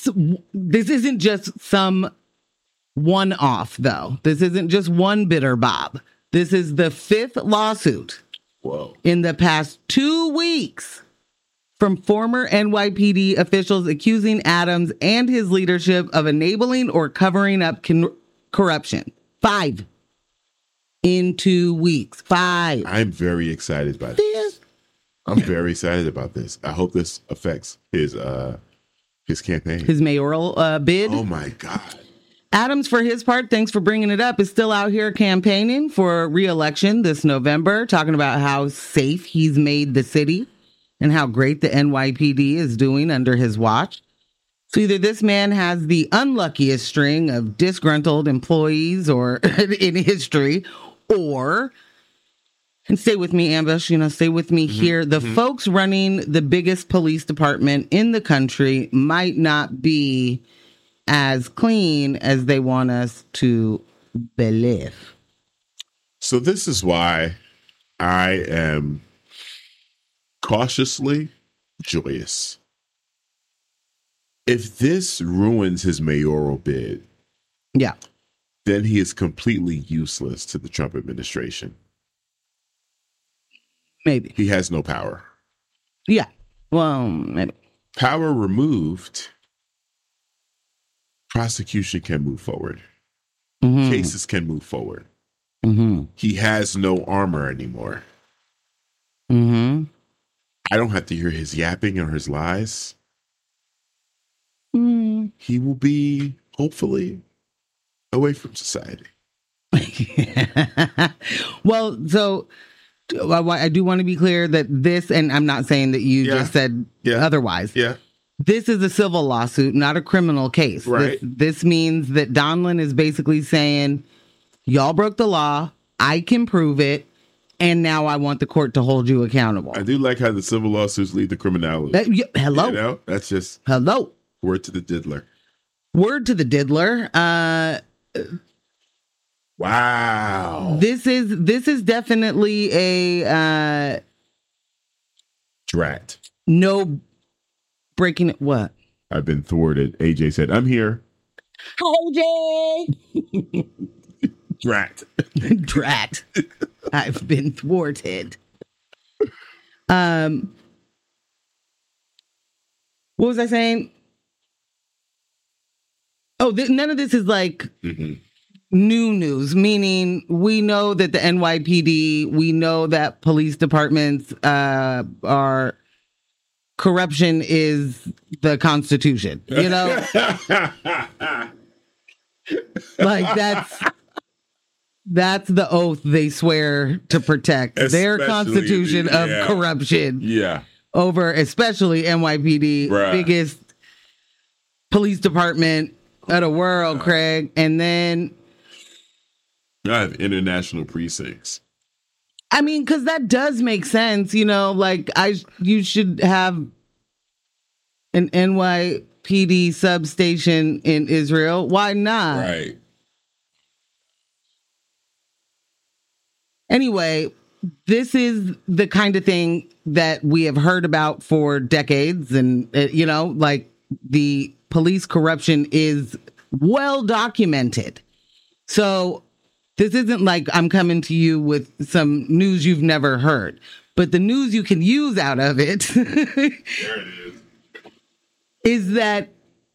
some one-off, though. This isn't just one bitter Bob. This is the fifth lawsuit in the past 2 weeks from former NYPD officials accusing Adams and his leadership of enabling or covering up corruption. 5 in 2 weeks. 5. I'm very excited by this. I'm very excited about this. I hope this affects his campaign. His mayoral bid. Oh, my God. Adams, for his part, thanks for bringing it up, is still out here campaigning for re-election this November, talking about how safe he's made the city and how great the NYPD is doing under his watch. So either this man has the unluckiest string of disgruntled employees or in history, or, and stay with me, Ambush, stay with me here. The folks running the biggest police department in the country might not be as clean as they want us to believe. So this is why I am cautiously joyous. If this ruins his mayoral bid, Yeah. then he is completely useless to the Trump administration. Maybe. He has no power. Yeah. Well, maybe. Power removed, prosecution can move forward. Cases can move forward. He has no armor anymore. Mm-hmm. I don't have to hear his yapping or his lies. Mm. He will be, hopefully, away from society. Well, so I do want to be clear that this, and I'm not saying that you just said otherwise. Yeah. This is a civil lawsuit, not a criminal case. Right. This means that Donlin is basically saying, y'all broke the law. I can prove it. And now I want the court to hold you accountable. I do like how the civil lawsuits lead to criminality. Hello. You know, that's just Hello. word to the diddler. Word to the diddler. Wow. This is definitely a Drat. no breaking it. What? I've been thwarted. AJ said, I'm here. Hi, Jay. Drat. Drat. I've been thwarted. What was I saying? Oh, none of this is like new news, meaning we know that the NYPD, we know that police departments are corruption is the Constitution, you know? Like that's the oath they swear to protect. Their Constitution of corruption. Yeah. Over especially NYPD, biggest police department of the world, Craig. And then I have international precincts. I mean, because that does make sense, you know, like you should have an NYPD substation in Israel. Why not? Right. Anyway, this is the kind of thing that we have heard about for decades. And, you know, like the police corruption is well documented. So this isn't like I'm coming to you with some news you've never heard. But the news you can use out of it, there it is that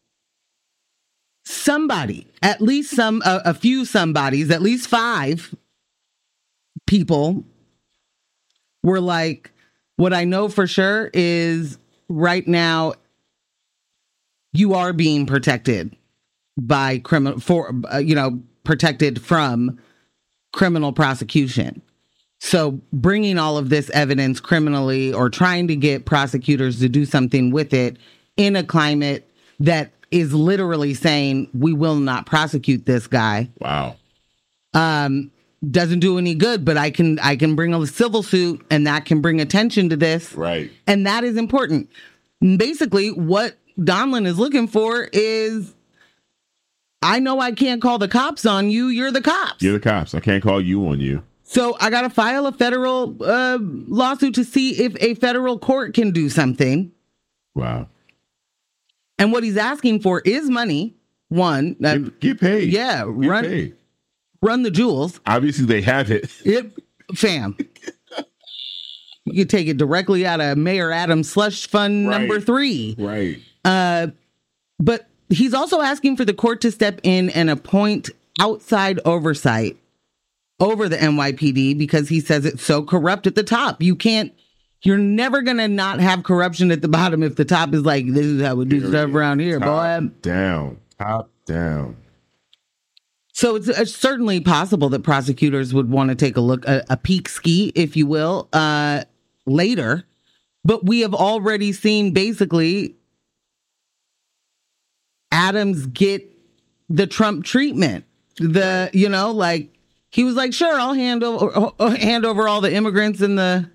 somebody, at least a few somebodies, at least 5 people were like, what I know for sure is right now you are being protected by protected from criminal prosecution. So bringing all of this evidence criminally or trying to get prosecutors to do something with it in a climate that is literally saying we will not prosecute this guy. Wow. Doesn't do any good, but I can bring a civil suit and that can bring attention to this. Right. And that is important. Basically, what Donlin is looking for is, I know I can't call the cops on you. You're the cops. You're the cops. I can't call you on you. So I got to file a federal lawsuit to see if a federal court can do something. Wow. And what he's asking for is money. One. Get paid. Yeah. Get paid. Run the jewels. Obviously, they have it. Fam. You can take it directly out of Mayor Adams' slush fund number 3. Right. But he's also asking for the court to step in and appoint outside oversight over the NYPD because he says it's so corrupt at the top. You're never going to not have corruption at the bottom if the top is like, this is how we do stuff around here, boy. Top down. So it's certainly possible that prosecutors would want to take a look, a peek ski, if you will, later. But we have already seen basically Adams get the Trump treatment. He was like, sure, I'll hand over all the immigrants in the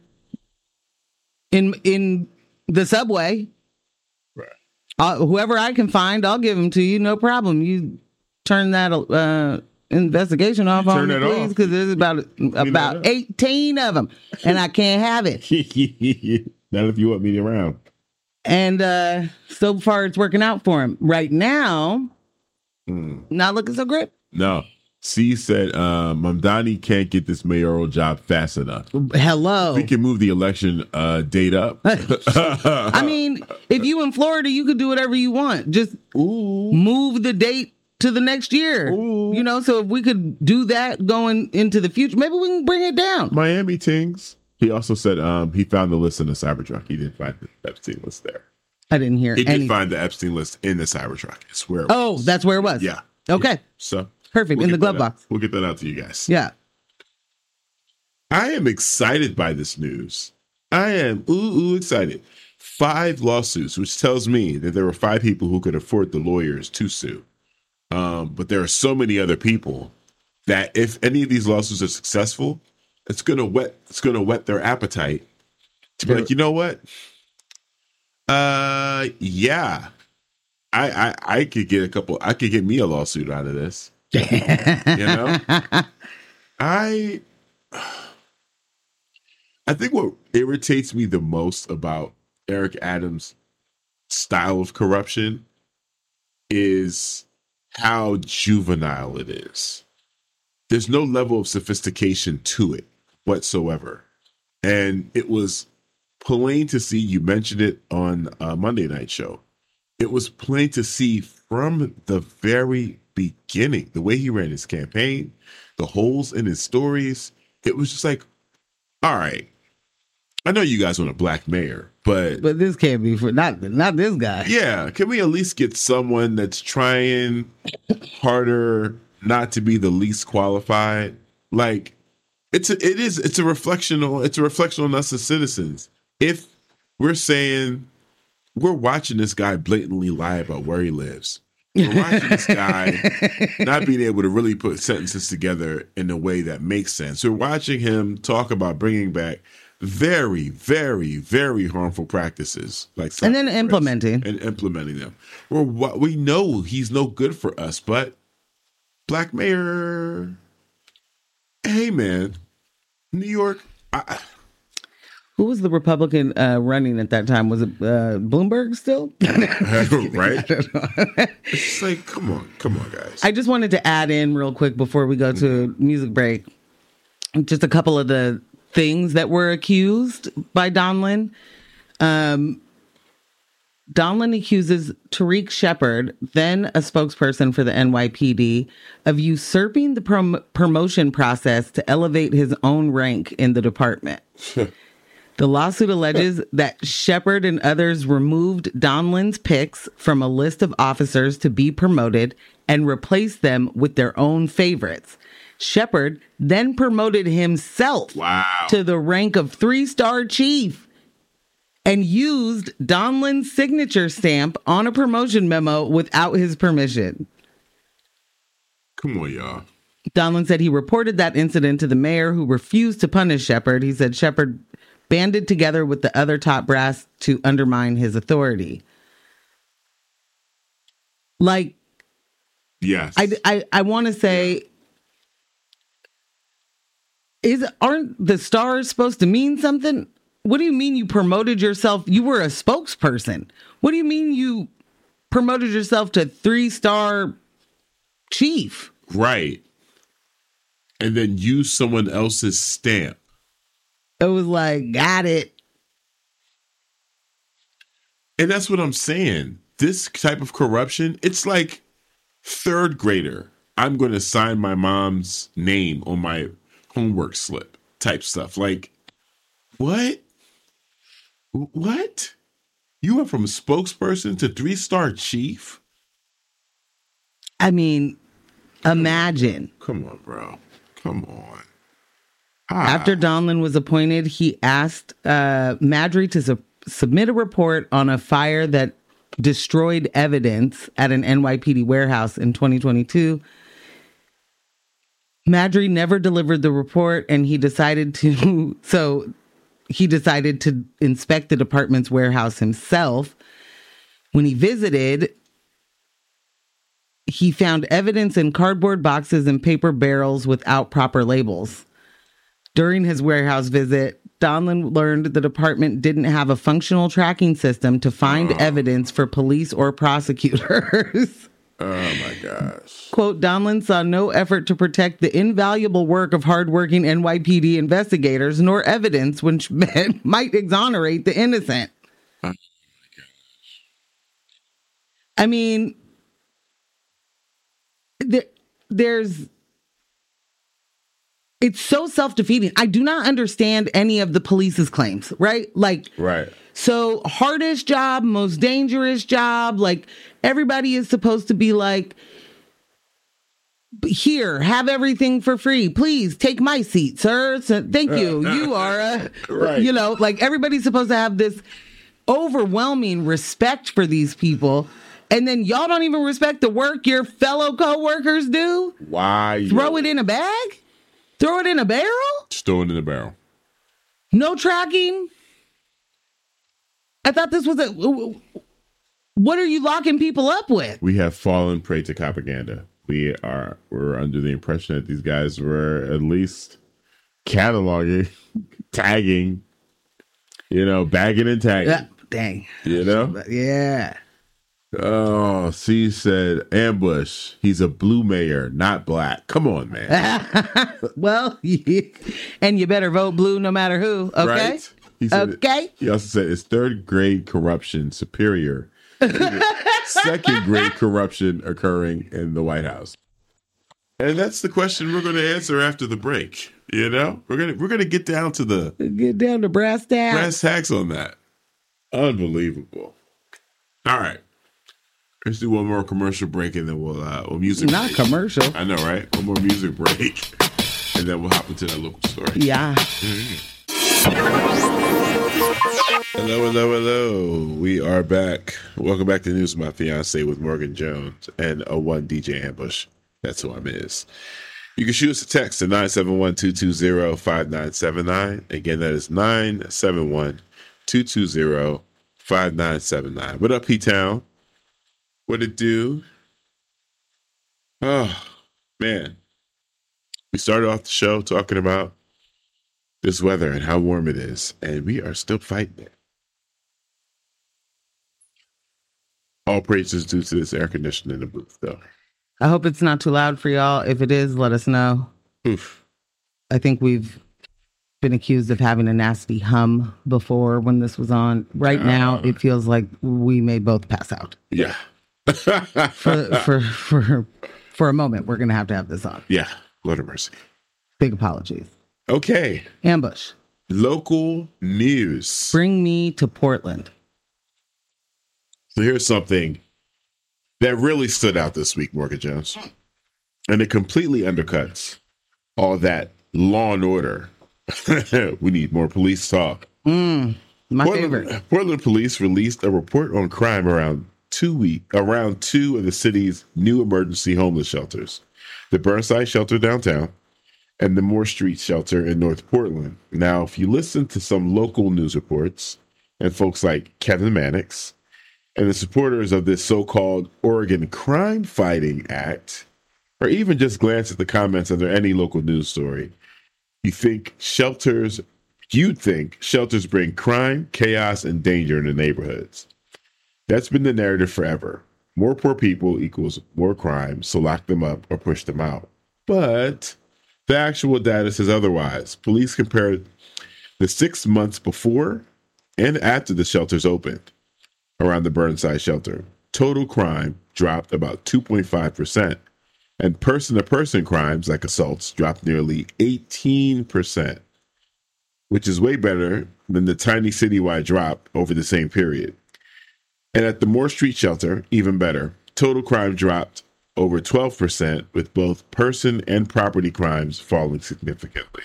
subway. Right. Whoever I can find, I'll give them to you. No problem. You turn that investigation off on me, please, because there's about 18 of them, and I can't have it. Not if you want me around. And so far, it's working out for him. Right now, not looking so great. No. C said, Mamdani can't get this mayoral job fast enough. Hello. We can move the election date up. I mean, if you in Florida, you could do whatever you want. Just move the date to the next year. Ooh. You know, so if we could do that going into the future, maybe we can bring it down. Miami tings. He also said he found the list in the Cybertruck. He didn't find the Epstein list there. I didn't hear He did anything. find the Epstein list in the Cybertruck. It's where. Oh, that's where it was. Yeah. Okay. So Perfect. In the get glove that out. box. We'll get that out to you guys. Yeah. I am excited by this news. I am excited. 5 lawsuits, which tells me that there were 5 people who could afford the lawyers to sue. But there are so many other people that if any of these lawsuits are successful, it's gonna whet their appetite to be like, you know what? Yeah. I could get me a lawsuit out of this. You know? I think what irritates me the most about Eric Adams' style of corruption is how juvenile it is. There's no level of sophistication to it whatsoever. And it was plain to see, you mentioned it on a Monday night show. It was plain to see from the very beginning, the way he ran his campaign, the holes in his stories. It was just like, all right, I know you guys want a black mayor, but this can't be for not this guy. yeah, can we at least get someone that's trying harder not to be the least qualified? Like, it's a reflection on us as citizens. If we're saying we're watching this guy blatantly lie about where he lives, we're watching this guy not being able to really put sentences together in a way that makes sense. We're watching him talk about bringing back very, very, very harmful practices, like And then implementing them. We know he's no good for us, but black mayor, hey man, New York. Who was the Republican running at that time? Was it Bloomberg still? Right? It's just like, come on, guys. I just wanted to add in real quick before we go to music break, just a couple of the things that were accused by Donlin. Donlin accuses Tariq Shepard, then a spokesperson for the NYPD, of usurping the promotion process to elevate his own rank in the department. The lawsuit alleges that Shepard and others removed Donlin's picks from a list of officers to be promoted and replaced them with their own favorites. Shepard then promoted himself to the rank of 3-star chief and used Donlin's signature stamp on a promotion memo without his permission. Come on, y'all. Donlin said he reported that incident to the mayor, who refused to punish Shepard. He said Shepard banded together with the other top brass to undermine his authority. Like, yes, I want to say, aren't the stars supposed to mean something? What do you mean you promoted yourself? You were a spokesperson. What do you mean you promoted yourself to 3-star chief? Right. And then use someone else's stamp. It was like, got it. And that's what I'm saying. This type of corruption, it's like 3rd grader. I'm going to sign my mom's name on my homework slip type stuff. Like, what? What? You went from spokesperson to 3-star chief? I mean, imagine. Come on, bro. Come on. After Donlin was appointed, he asked Madry to submit a report on a fire that destroyed evidence at an NYPD warehouse in 2022. Madry never delivered the report, and he decided to inspect the department's warehouse himself. When he visited, he found evidence in cardboard boxes and paper barrels without proper labels. During his warehouse visit, Donlin learned the department didn't have a functional tracking system to find evidence for police or prosecutors. Oh my gosh. Quote, Donlin saw no effort to protect the invaluable work of hardworking NYPD investigators, nor evidence which might exonerate the innocent. Oh my gosh. I mean, there's it's so self-defeating. I do not understand any of the police's claims, right? Like, Right. so hardest job, most dangerous job. Like, everybody is supposed to be like, here, have everything for free. Please take my seat, sir. So, thank you. You are a, Right. you know, like everybody's supposed to have this overwhelming respect for these people. And then y'all don't even respect the work your fellow coworkers do. Why? Throw it in a bag? Throw it in a barrel? Just throw it in the barrel. No tracking? I thought this was a... What are you locking people up with? We have fallen prey to propaganda. We're under the impression that these guys were at least cataloging, tagging, bagging and tagging. Dang. Yeah. Oh, C said, ambush. He's a blue mayor, not black. Come on, man. Well, and you better vote blue no matter who. Okay. Right? He said, okay. He also said it's third grade corruption superior. Second grade corruption occurring in the White House. And that's the question we're going to answer after the break. We're going to get down to brass tacks on that. Unbelievable. All right. Let's do one more commercial break and then we'll music Not break. Commercial. I know, right? One more music break. And then we'll hop into that local story. Yeah. Hello. We are back. Welcome back to News with My Fiance with Morgan Jones and a one DJ Ambush. That's who I'm is. You can shoot us a text at 971-220-5979. Again, that is 971-220-5979. What up, P-Town? What it do? Oh, man. We started off the show talking about this weather and how warm it is, and we are still fighting it. All praises due to this air conditioning in the booth, though. I hope it's not too loud for y'all. If it is, let us know. Oof. I think we've been accused of having a nasty hum before when this was on. Right now, it feels like we may both pass out. Yeah. For a moment, we're going to have this on. Yeah. Lord of mercy. Big apologies. Okay. Ambush. Local news. Bring me to Portland. So here's something that really stood out this week, Morgan Jones. And it completely undercuts all that law and order. We need more police talk. My favorite. Portland police released a report on crime around two of the city's new emergency homeless shelters. The Burnside Shelter downtown and the Moore Street Shelter in North Portland. Now, if you listen to some local news reports and folks like Kevin Mannix and the supporters of this so-called Oregon Crime Fighting Act, or even just glance at the comments under any local news story, you'd think shelters bring crime, chaos, and danger in the neighborhoods. That's been the narrative forever. More poor people equals more crime, so lock them up or push them out. But the actual data says otherwise. Police compared the 6 months before and after the shelters opened around the Burnside Shelter. Total crime dropped about 2.5%, and person-to-person crimes like assaults dropped nearly 18%, which is way better than the tiny citywide drop over the same period. And at the Moore Street Shelter, even better, total crime dropped over 12%, with both person and property crimes falling significantly.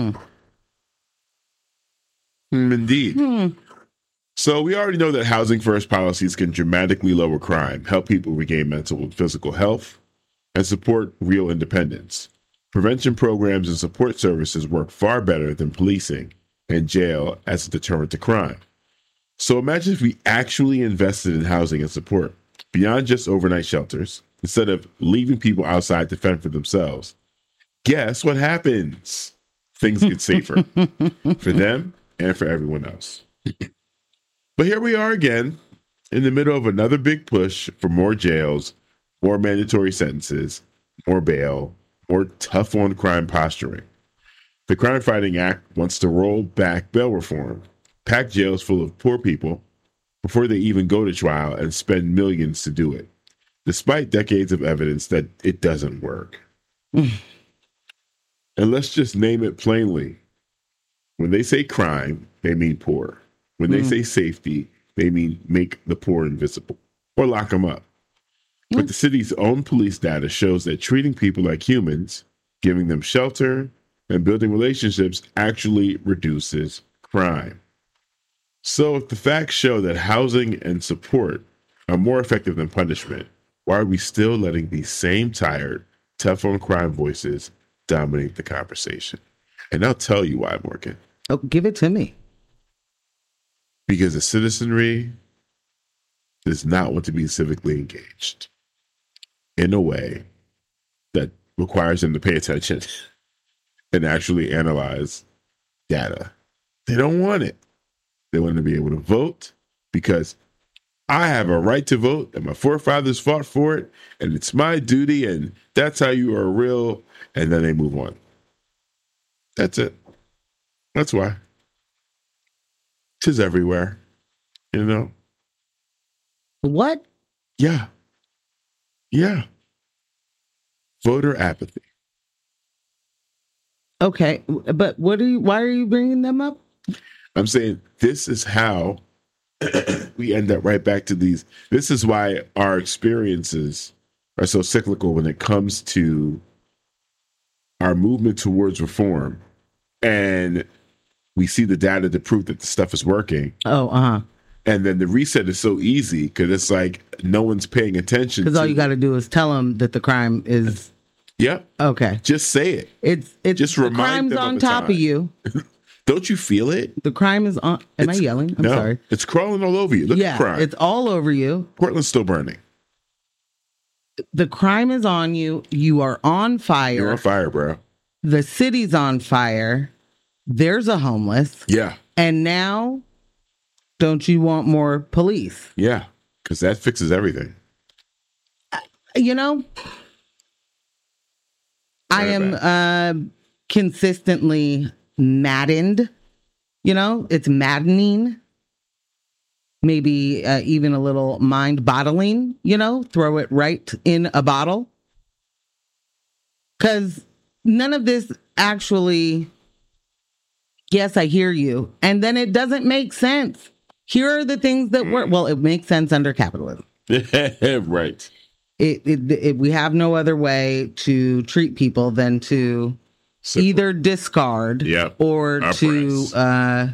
Indeed. So we already know that housing first policies can dramatically lower crime, help people regain mental and physical health, and support real independence. Prevention programs and support services work far better than policing and jail as a deterrent to crime. So imagine if we actually invested in housing and support beyond just overnight shelters, instead of leaving people outside to fend for themselves. Guess what happens? Things get safer for them and for everyone else. But here we are again in the middle of another big push for more jails, more mandatory sentences, more bail, more tough on crime posturing. The Crime Fighting Act wants to roll back bail reform, pack jails full of poor people before they even go to trial, and spend millions to do it, despite decades of evidence that it doesn't work. And let's just name it plainly. When they say crime, they mean poor. When they say safety, they mean make the poor invisible or lock them up. But the city's own police data shows that treating people like humans, giving them shelter, and building relationships actually reduces crime. So if the facts show that housing and support are more effective than punishment, why are we still letting these same tired, tough on crime voices dominate the conversation? And I'll tell you why, Morgan. Oh, give it to me. Because the citizenry does not want to be civically engaged in a way that requires them to pay attention and actually analyze data. They don't want it. They want to be able to vote because I have a right to vote and my forefathers fought for it and it's my duty and that's how you are real. And then they move on. That's it. That's why. 'Tis everywhere, you know? What? Yeah. Yeah. Voter apathy. Okay, but why are you bringing them up? I'm saying this is how we end up right back to these. This is why our experiences are so cyclical when it comes to our movement towards reform. And we see the data to prove that the stuff is working. Oh, And then the reset is so easy because it's like no one's paying attention. Because all you got to do is tell them that the crime is. Yep. Okay. Just say it. It's just the remind crime's them on of the top time. of you. Don't you feel it? The crime is on. Am I yelling? I'm no, sorry. It's crawling all over you. Look at crime. It's all over you. Portland's still burning. The crime is on you. You are on fire. You're on fire, bro. The city's on fire. There's a homeless. Yeah. And now, don't you want more police? Yeah. Because that fixes everything. You know, I am consistently maddened. You know, it's maddening. Maybe even a little mind-boggling, you know, throw it right in a bottle. Because none of this actually, yes, I hear you. And then it doesn't make sense. Here are the things that work. Well, it makes sense under capitalism. Right. We have no other way to treat people than to either discard or to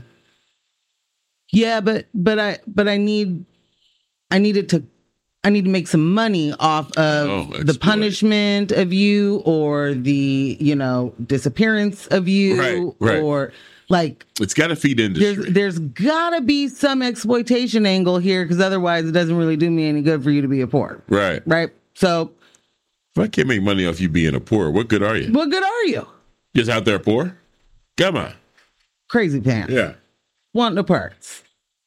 I need to make some money off of the punishment of you or the, you know, disappearance of you or like it's got to feed industry. There's gotta be some exploitation angle here because otherwise it doesn't really do me any good for you to be a poor. Right. So if I can't make money off you being a poor, what good are you? What good are you? Just out there poor? Come on. Crazy pants. Yeah. Want no parts.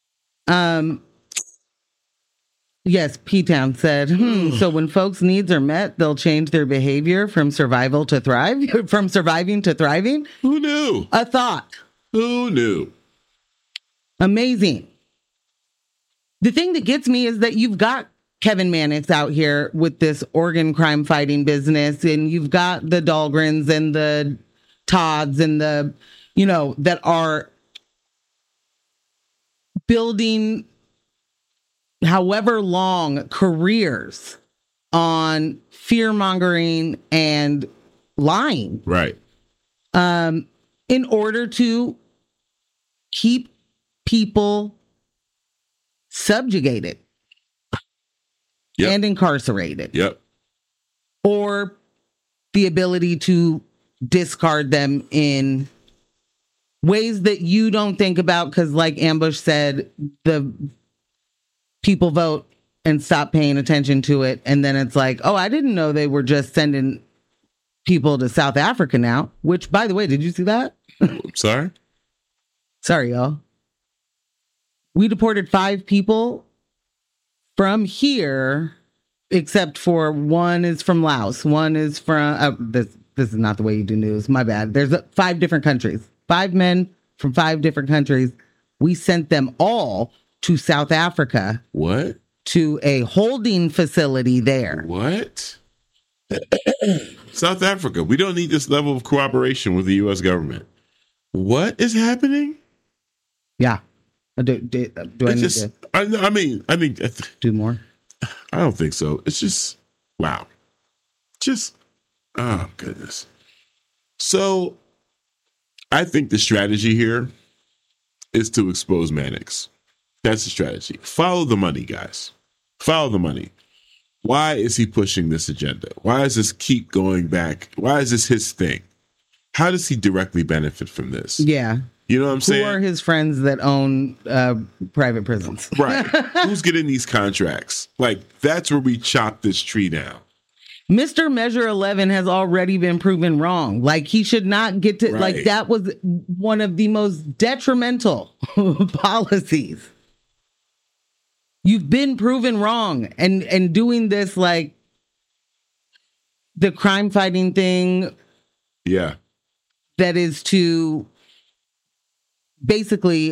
Yes, P-Town said, so when folks' needs are met, they'll change their behavior from survival to thrive, from surviving to thriving. Who knew? A thought. Who knew? Amazing. The thing that gets me is that you've got Kevin Mannix out here with this organ crime fighting business, and you've got the Dahlgrens and the Todds and the, you know, that are building however long careers on fear mongering and lying. Right. In order to keep people subjugated and incarcerated. Yep. Or the ability to discard them in ways that you don't think about because, like Ambush said, the people vote and stop paying attention to it. And then it's like, oh, I didn't know they were just sending people to South Africa now, which, by the way, did you see that? Sorry? Sorry, y'all. We deported 5 people from here, except for one is from Laos. One is from, this is not the way you do news. My bad. There's 5 different countries. 5 men from 5 different countries. We sent them all to South Africa. What? To a holding facility there. What? South Africa, we don't need this level of cooperation with the U.S. government. What is happening? Yeah. Do I need to I mean, do more? I don't think so. It's just, wow. Just, oh, goodness. So, I think the strategy here is to expose Mannix. That's the strategy. Follow the money, guys. Follow the money. Why is he pushing this agenda? Why does this keep going back? Why is this his thing? How does he directly benefit from this? Yeah. You know what I'm saying? Who are his friends that own private prisons? Right. Who's getting these contracts? Like, that's where we chop this tree down. Mr. Measure 11 has already been proven wrong. Like, he should not get to, Right. like, that was one of the most detrimental policies. You've been proven wrong. And doing this, like, the crime fighting thing Yeah. that is to basically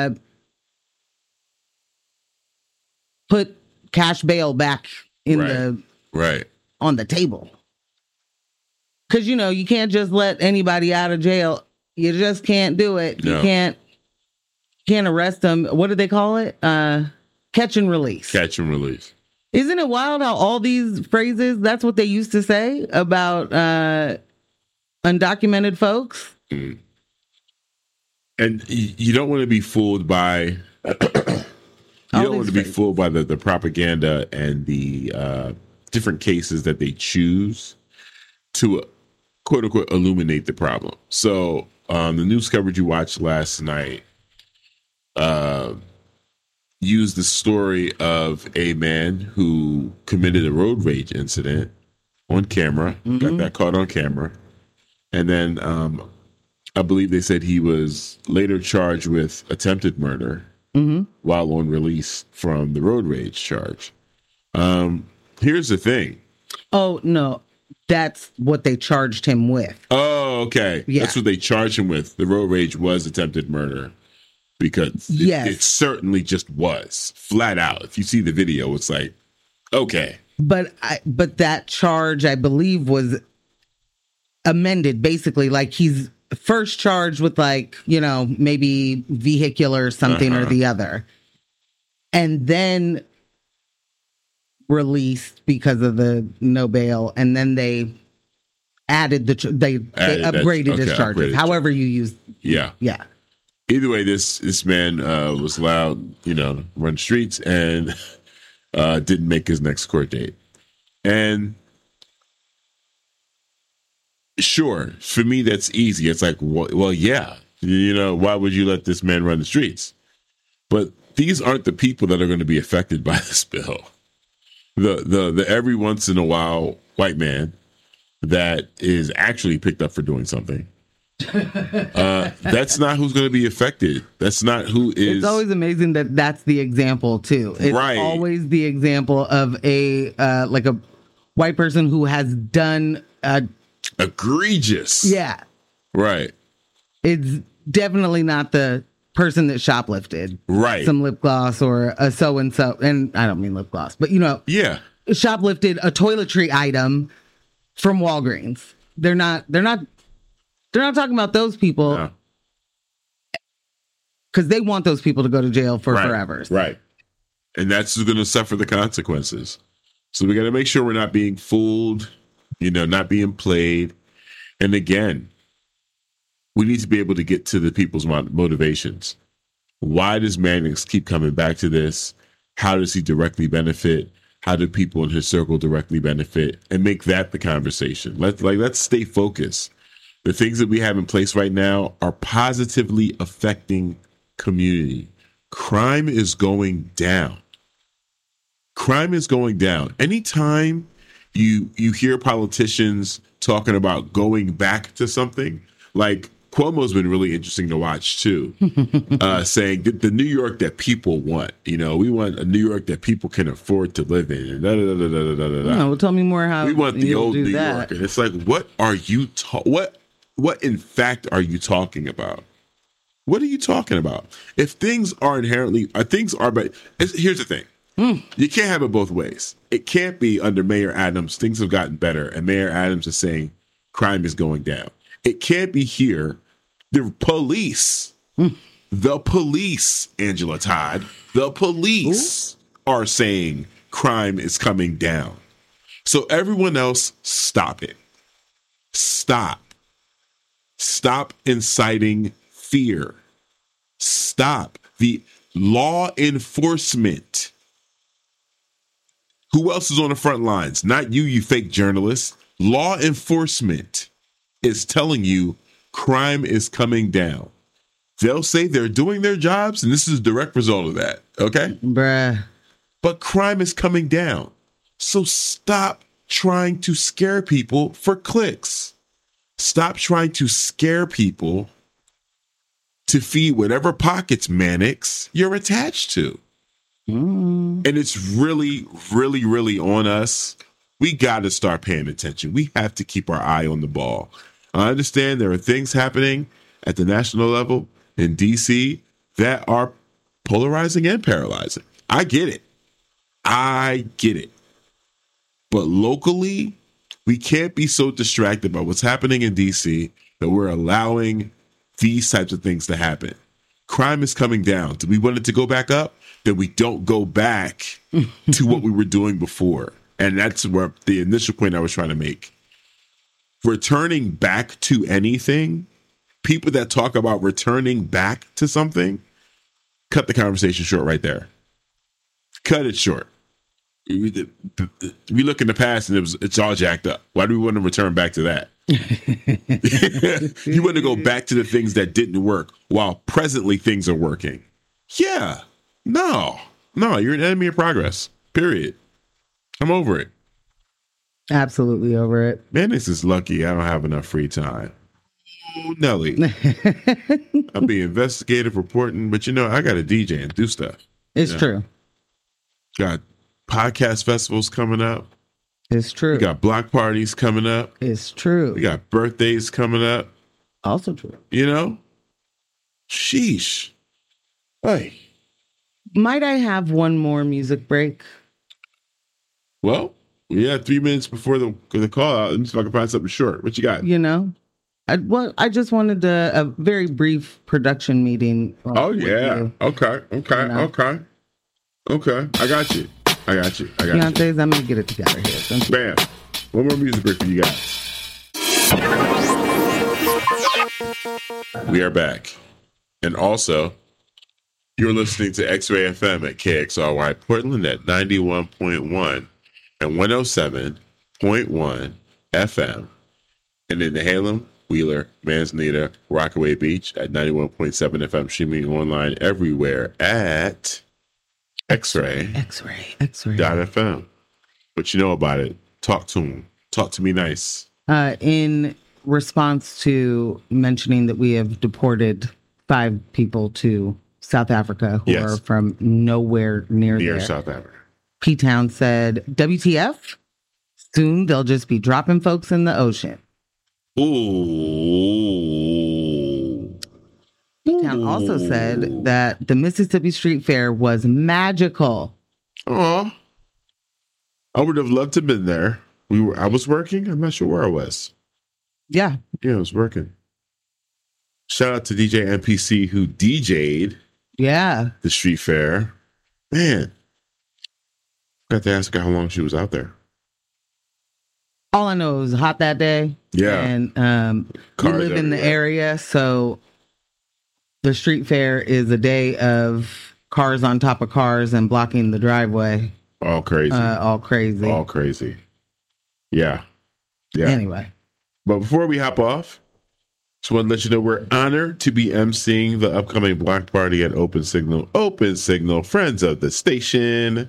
put cash bail back in Right. Right. on the table. Because, you know, you can't just let anybody out of jail. You just can't do it. No. You can't arrest them. What do they call it? Catch and release. Catch and release. Isn't it wild how all these phrases, that's what they used to say about undocumented folks? Mm. And you don't want to be fooled by the propaganda and the different cases that they choose to quote unquote illuminate the problem. So the news coverage you watched last night used the story of a man who committed a road rage incident on camera, got that caught on camera, and then I believe they said he was later charged with attempted murder while on release from the road rage charge. Here's the thing. Oh, no. That's what they charged him with. Oh, okay. Yeah. That's what they charged him with. The road rage was attempted murder because it certainly just was flat out. If you see the video, it's like, okay. But that charge, I believe, was amended basically. Like, he's first charged with, like, you know, maybe vehicular something or the other, and then released because of the no bail, and then they added they upgraded his charges. However you use. Yeah. Either way, this man was allowed, you know, run streets and didn't make his next court date. And sure, for me, that's easy. It's like, well, yeah, you know, why would you let this man run the streets? But these aren't the people that are going to be affected by this bill. The every once in a while white man that is actually picked up for doing something. That's not who's going to be affected. That's not who is. It's always amazing that that's the example too. It's always the example of a like a white person who has done egregious. Yeah. Right. It's definitely not the person that shoplifted. Right. Some lip gloss or a so-and-so. And I don't mean lip gloss, but, you know. Yeah. Shoplifted a toiletry item from Walgreens. They're not talking about those people. Because they want those people to go to jail for forever. Right. And that's who's going to suffer the consequences. So we got to make sure we're not being fooled, you know, not being played. And again, we need to be able to get to the people's motivations. Why does Mannix keep coming back to this? How does he directly benefit? How do people in his circle directly benefit? And make that the conversation. Let's stay focused. The things that we have in place right now are positively affecting community. Crime is going down. Crime is going down. Anytime you hear politicians talking about going back to something, like Cuomo's been really interesting to watch too, saying the New York that people want. You know, we want a New York that people can afford to live in. No, well, tell me more how we want the old New that. York, and it's like, what are you what in fact are you talking about? What are you talking about? If things are inherently, here's the thing. You can't have it both ways. It can't be under Mayor Adams, things have gotten better, and Mayor Adams is saying crime is going down. It can't be here. The police, Angela Todd, the police are saying crime is coming down. So everyone else, stop it. Stop. Stop inciting fear. Stop. The law enforcement. Who else is on the front lines? Not you, you fake journalists. Law enforcement is telling you crime is coming down. They'll say they're doing their jobs, and this is a direct result of that. Okay? Bruh. But crime is coming down. So stop trying to scare people for clicks. Stop trying to scare people to feed whatever pockets, Mannix, you're attached to. And it's really, really, really on us. We got to start paying attention. We have to keep our eye on the ball. I understand there are things happening at the national level in D.C. that are polarizing and paralyzing. I get it. But locally, we can't be so distracted by what's happening in D.C. that we're allowing these types of things to happen. Crime is coming down. Do we want it to go back up? Then we don't go back to what we were doing before. And that's where the initial point I was trying to make. Returning back to anything, people that talk about returning back to something, cut the conversation short right there. Cut it short. We look in the past and it's all jacked up. Why do we want to return back to that? You want to go back to the things that didn't work while presently things are working. Yeah. No, you're an enemy of progress. Period. I'm over it. Absolutely over it. Mannix is lucky I don't have enough free time. Ooh, Nelly. I'll be investigative reporting, but I got to DJ and do stuff. It's true. Got podcast festivals coming up. It's true. We got block parties coming up. It's true. We got birthdays coming up. Also true. Sheesh. Hey. Might I have one more music break? Well, we had 3 minutes before the call out. Let me see if I can find something short. What you got? I just wanted a very brief production meeting. Oh, yeah. Okay. I got you. Beyonce's, I'm going to get it together here. Bam. One more music break for you guys. We are back. And also, you're listening to X-Ray FM at KXRY Portland at 91.1 and 107.1 FM. And in Nehalem, Wheeler, Manzanita, Rockaway Beach at 91.7 FM, streaming online everywhere at X-Ray.FM. What you know about it? Talk to them. Talk to me nice. In response to mentioning that we have deported 5 people to South Africa who are from nowhere near there. South Africa. P-Town said, WTF? Soon they'll just be dropping folks in the ocean. Ooh. P-Town also said that the Mississippi Street Fair was magical. Aw. I would have loved to have been there. I was working. I'm not sure where I was. Yeah. Yeah, I was working. Shout out to DJ NPC who DJ'd the street fair. Man. Got to ask her how long she was out there. All I know it was hot that day. Yeah. And we live in the area, so the street fair is a day of cars on top of cars and blocking the driveway. All crazy. All crazy. Yeah. Anyway. But before we hop off, just want to let you know we're honored to be emceeing the upcoming block party at Open Signal. Open Signal, friends of the station.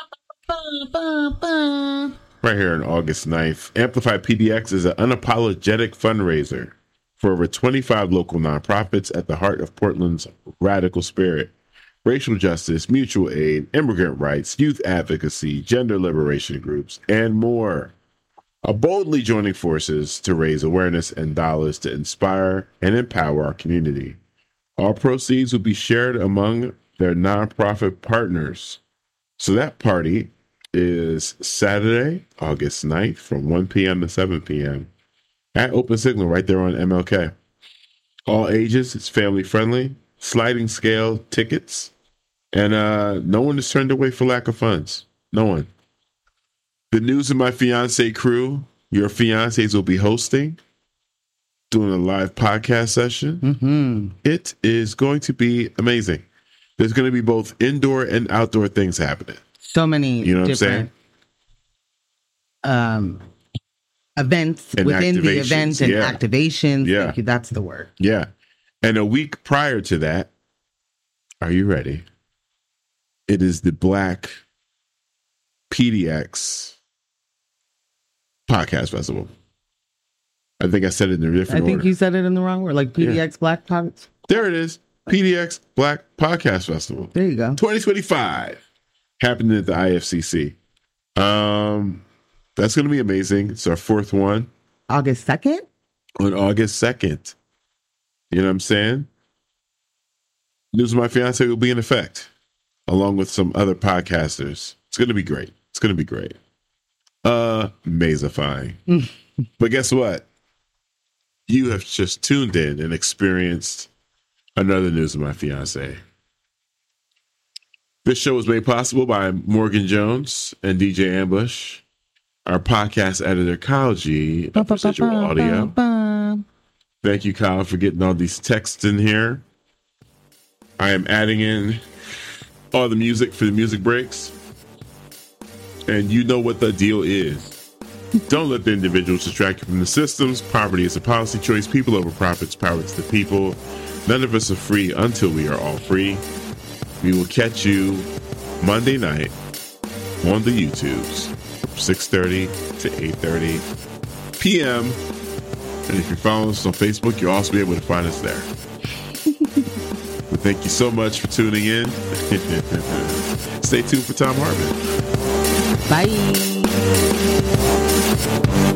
Right here on August 9th. Amplify PDX is an unapologetic fundraiser for over 25 local nonprofits at the heart of Portland's radical spirit. Racial justice, mutual aid, immigrant rights, youth advocacy, gender liberation groups, and more are boldly joining forces to raise awareness and dollars to inspire and empower our community. All proceeds will be shared among their nonprofit partners. So that party is Saturday, August 9th from 1 p.m. to 7 p.m. at Open Signal right there on MLK. All ages, it's family friendly, sliding scale tickets, and no one is turned away for lack of funds. No one. The News of My Fiance crew, your fiancés will be hosting, doing a live podcast session. Mm-hmm. It is going to be amazing. There's going to be both indoor and outdoor things happening. So many different events and within the event and activations. Yeah. Thank you. That's the word. Yeah. And a week prior to that, are you ready? It is the Black PDX Podcast Festival. I think I said it in a different order. You said it in the wrong word. Like PDX Black Podcast. There it is. PDX Black Podcast Festival. There you go. 2025. Happening at the IFCC. That's going to be amazing. It's our fourth one. August 2nd? On August 2nd. You know what I'm saying? News of My Fiance will be in effect, along with some other podcasters. It's going to be great. It's going to be great. Amazifying. But guess what? You have just tuned in and experienced another News of My Fiance. This show was made possible by Morgan Jones and DJ Ambush. Our podcast editor, Kyle G, of Residual Audio. Thank you, Kyle, for getting all these texts in here. I am adding in all the music for the music breaks. And you know what the deal is. Don't let the individuals distract you from the systems. Poverty is a policy choice. People over profits. Power to the people. None of us are free until we are all free. We will catch you Monday night on the YouTubes from 6:30 to 8:30 p.m. And if you're following us on Facebook, you'll also be able to find us there. But thank you so much for tuning in. Stay tuned for Tom Hartman. Bye.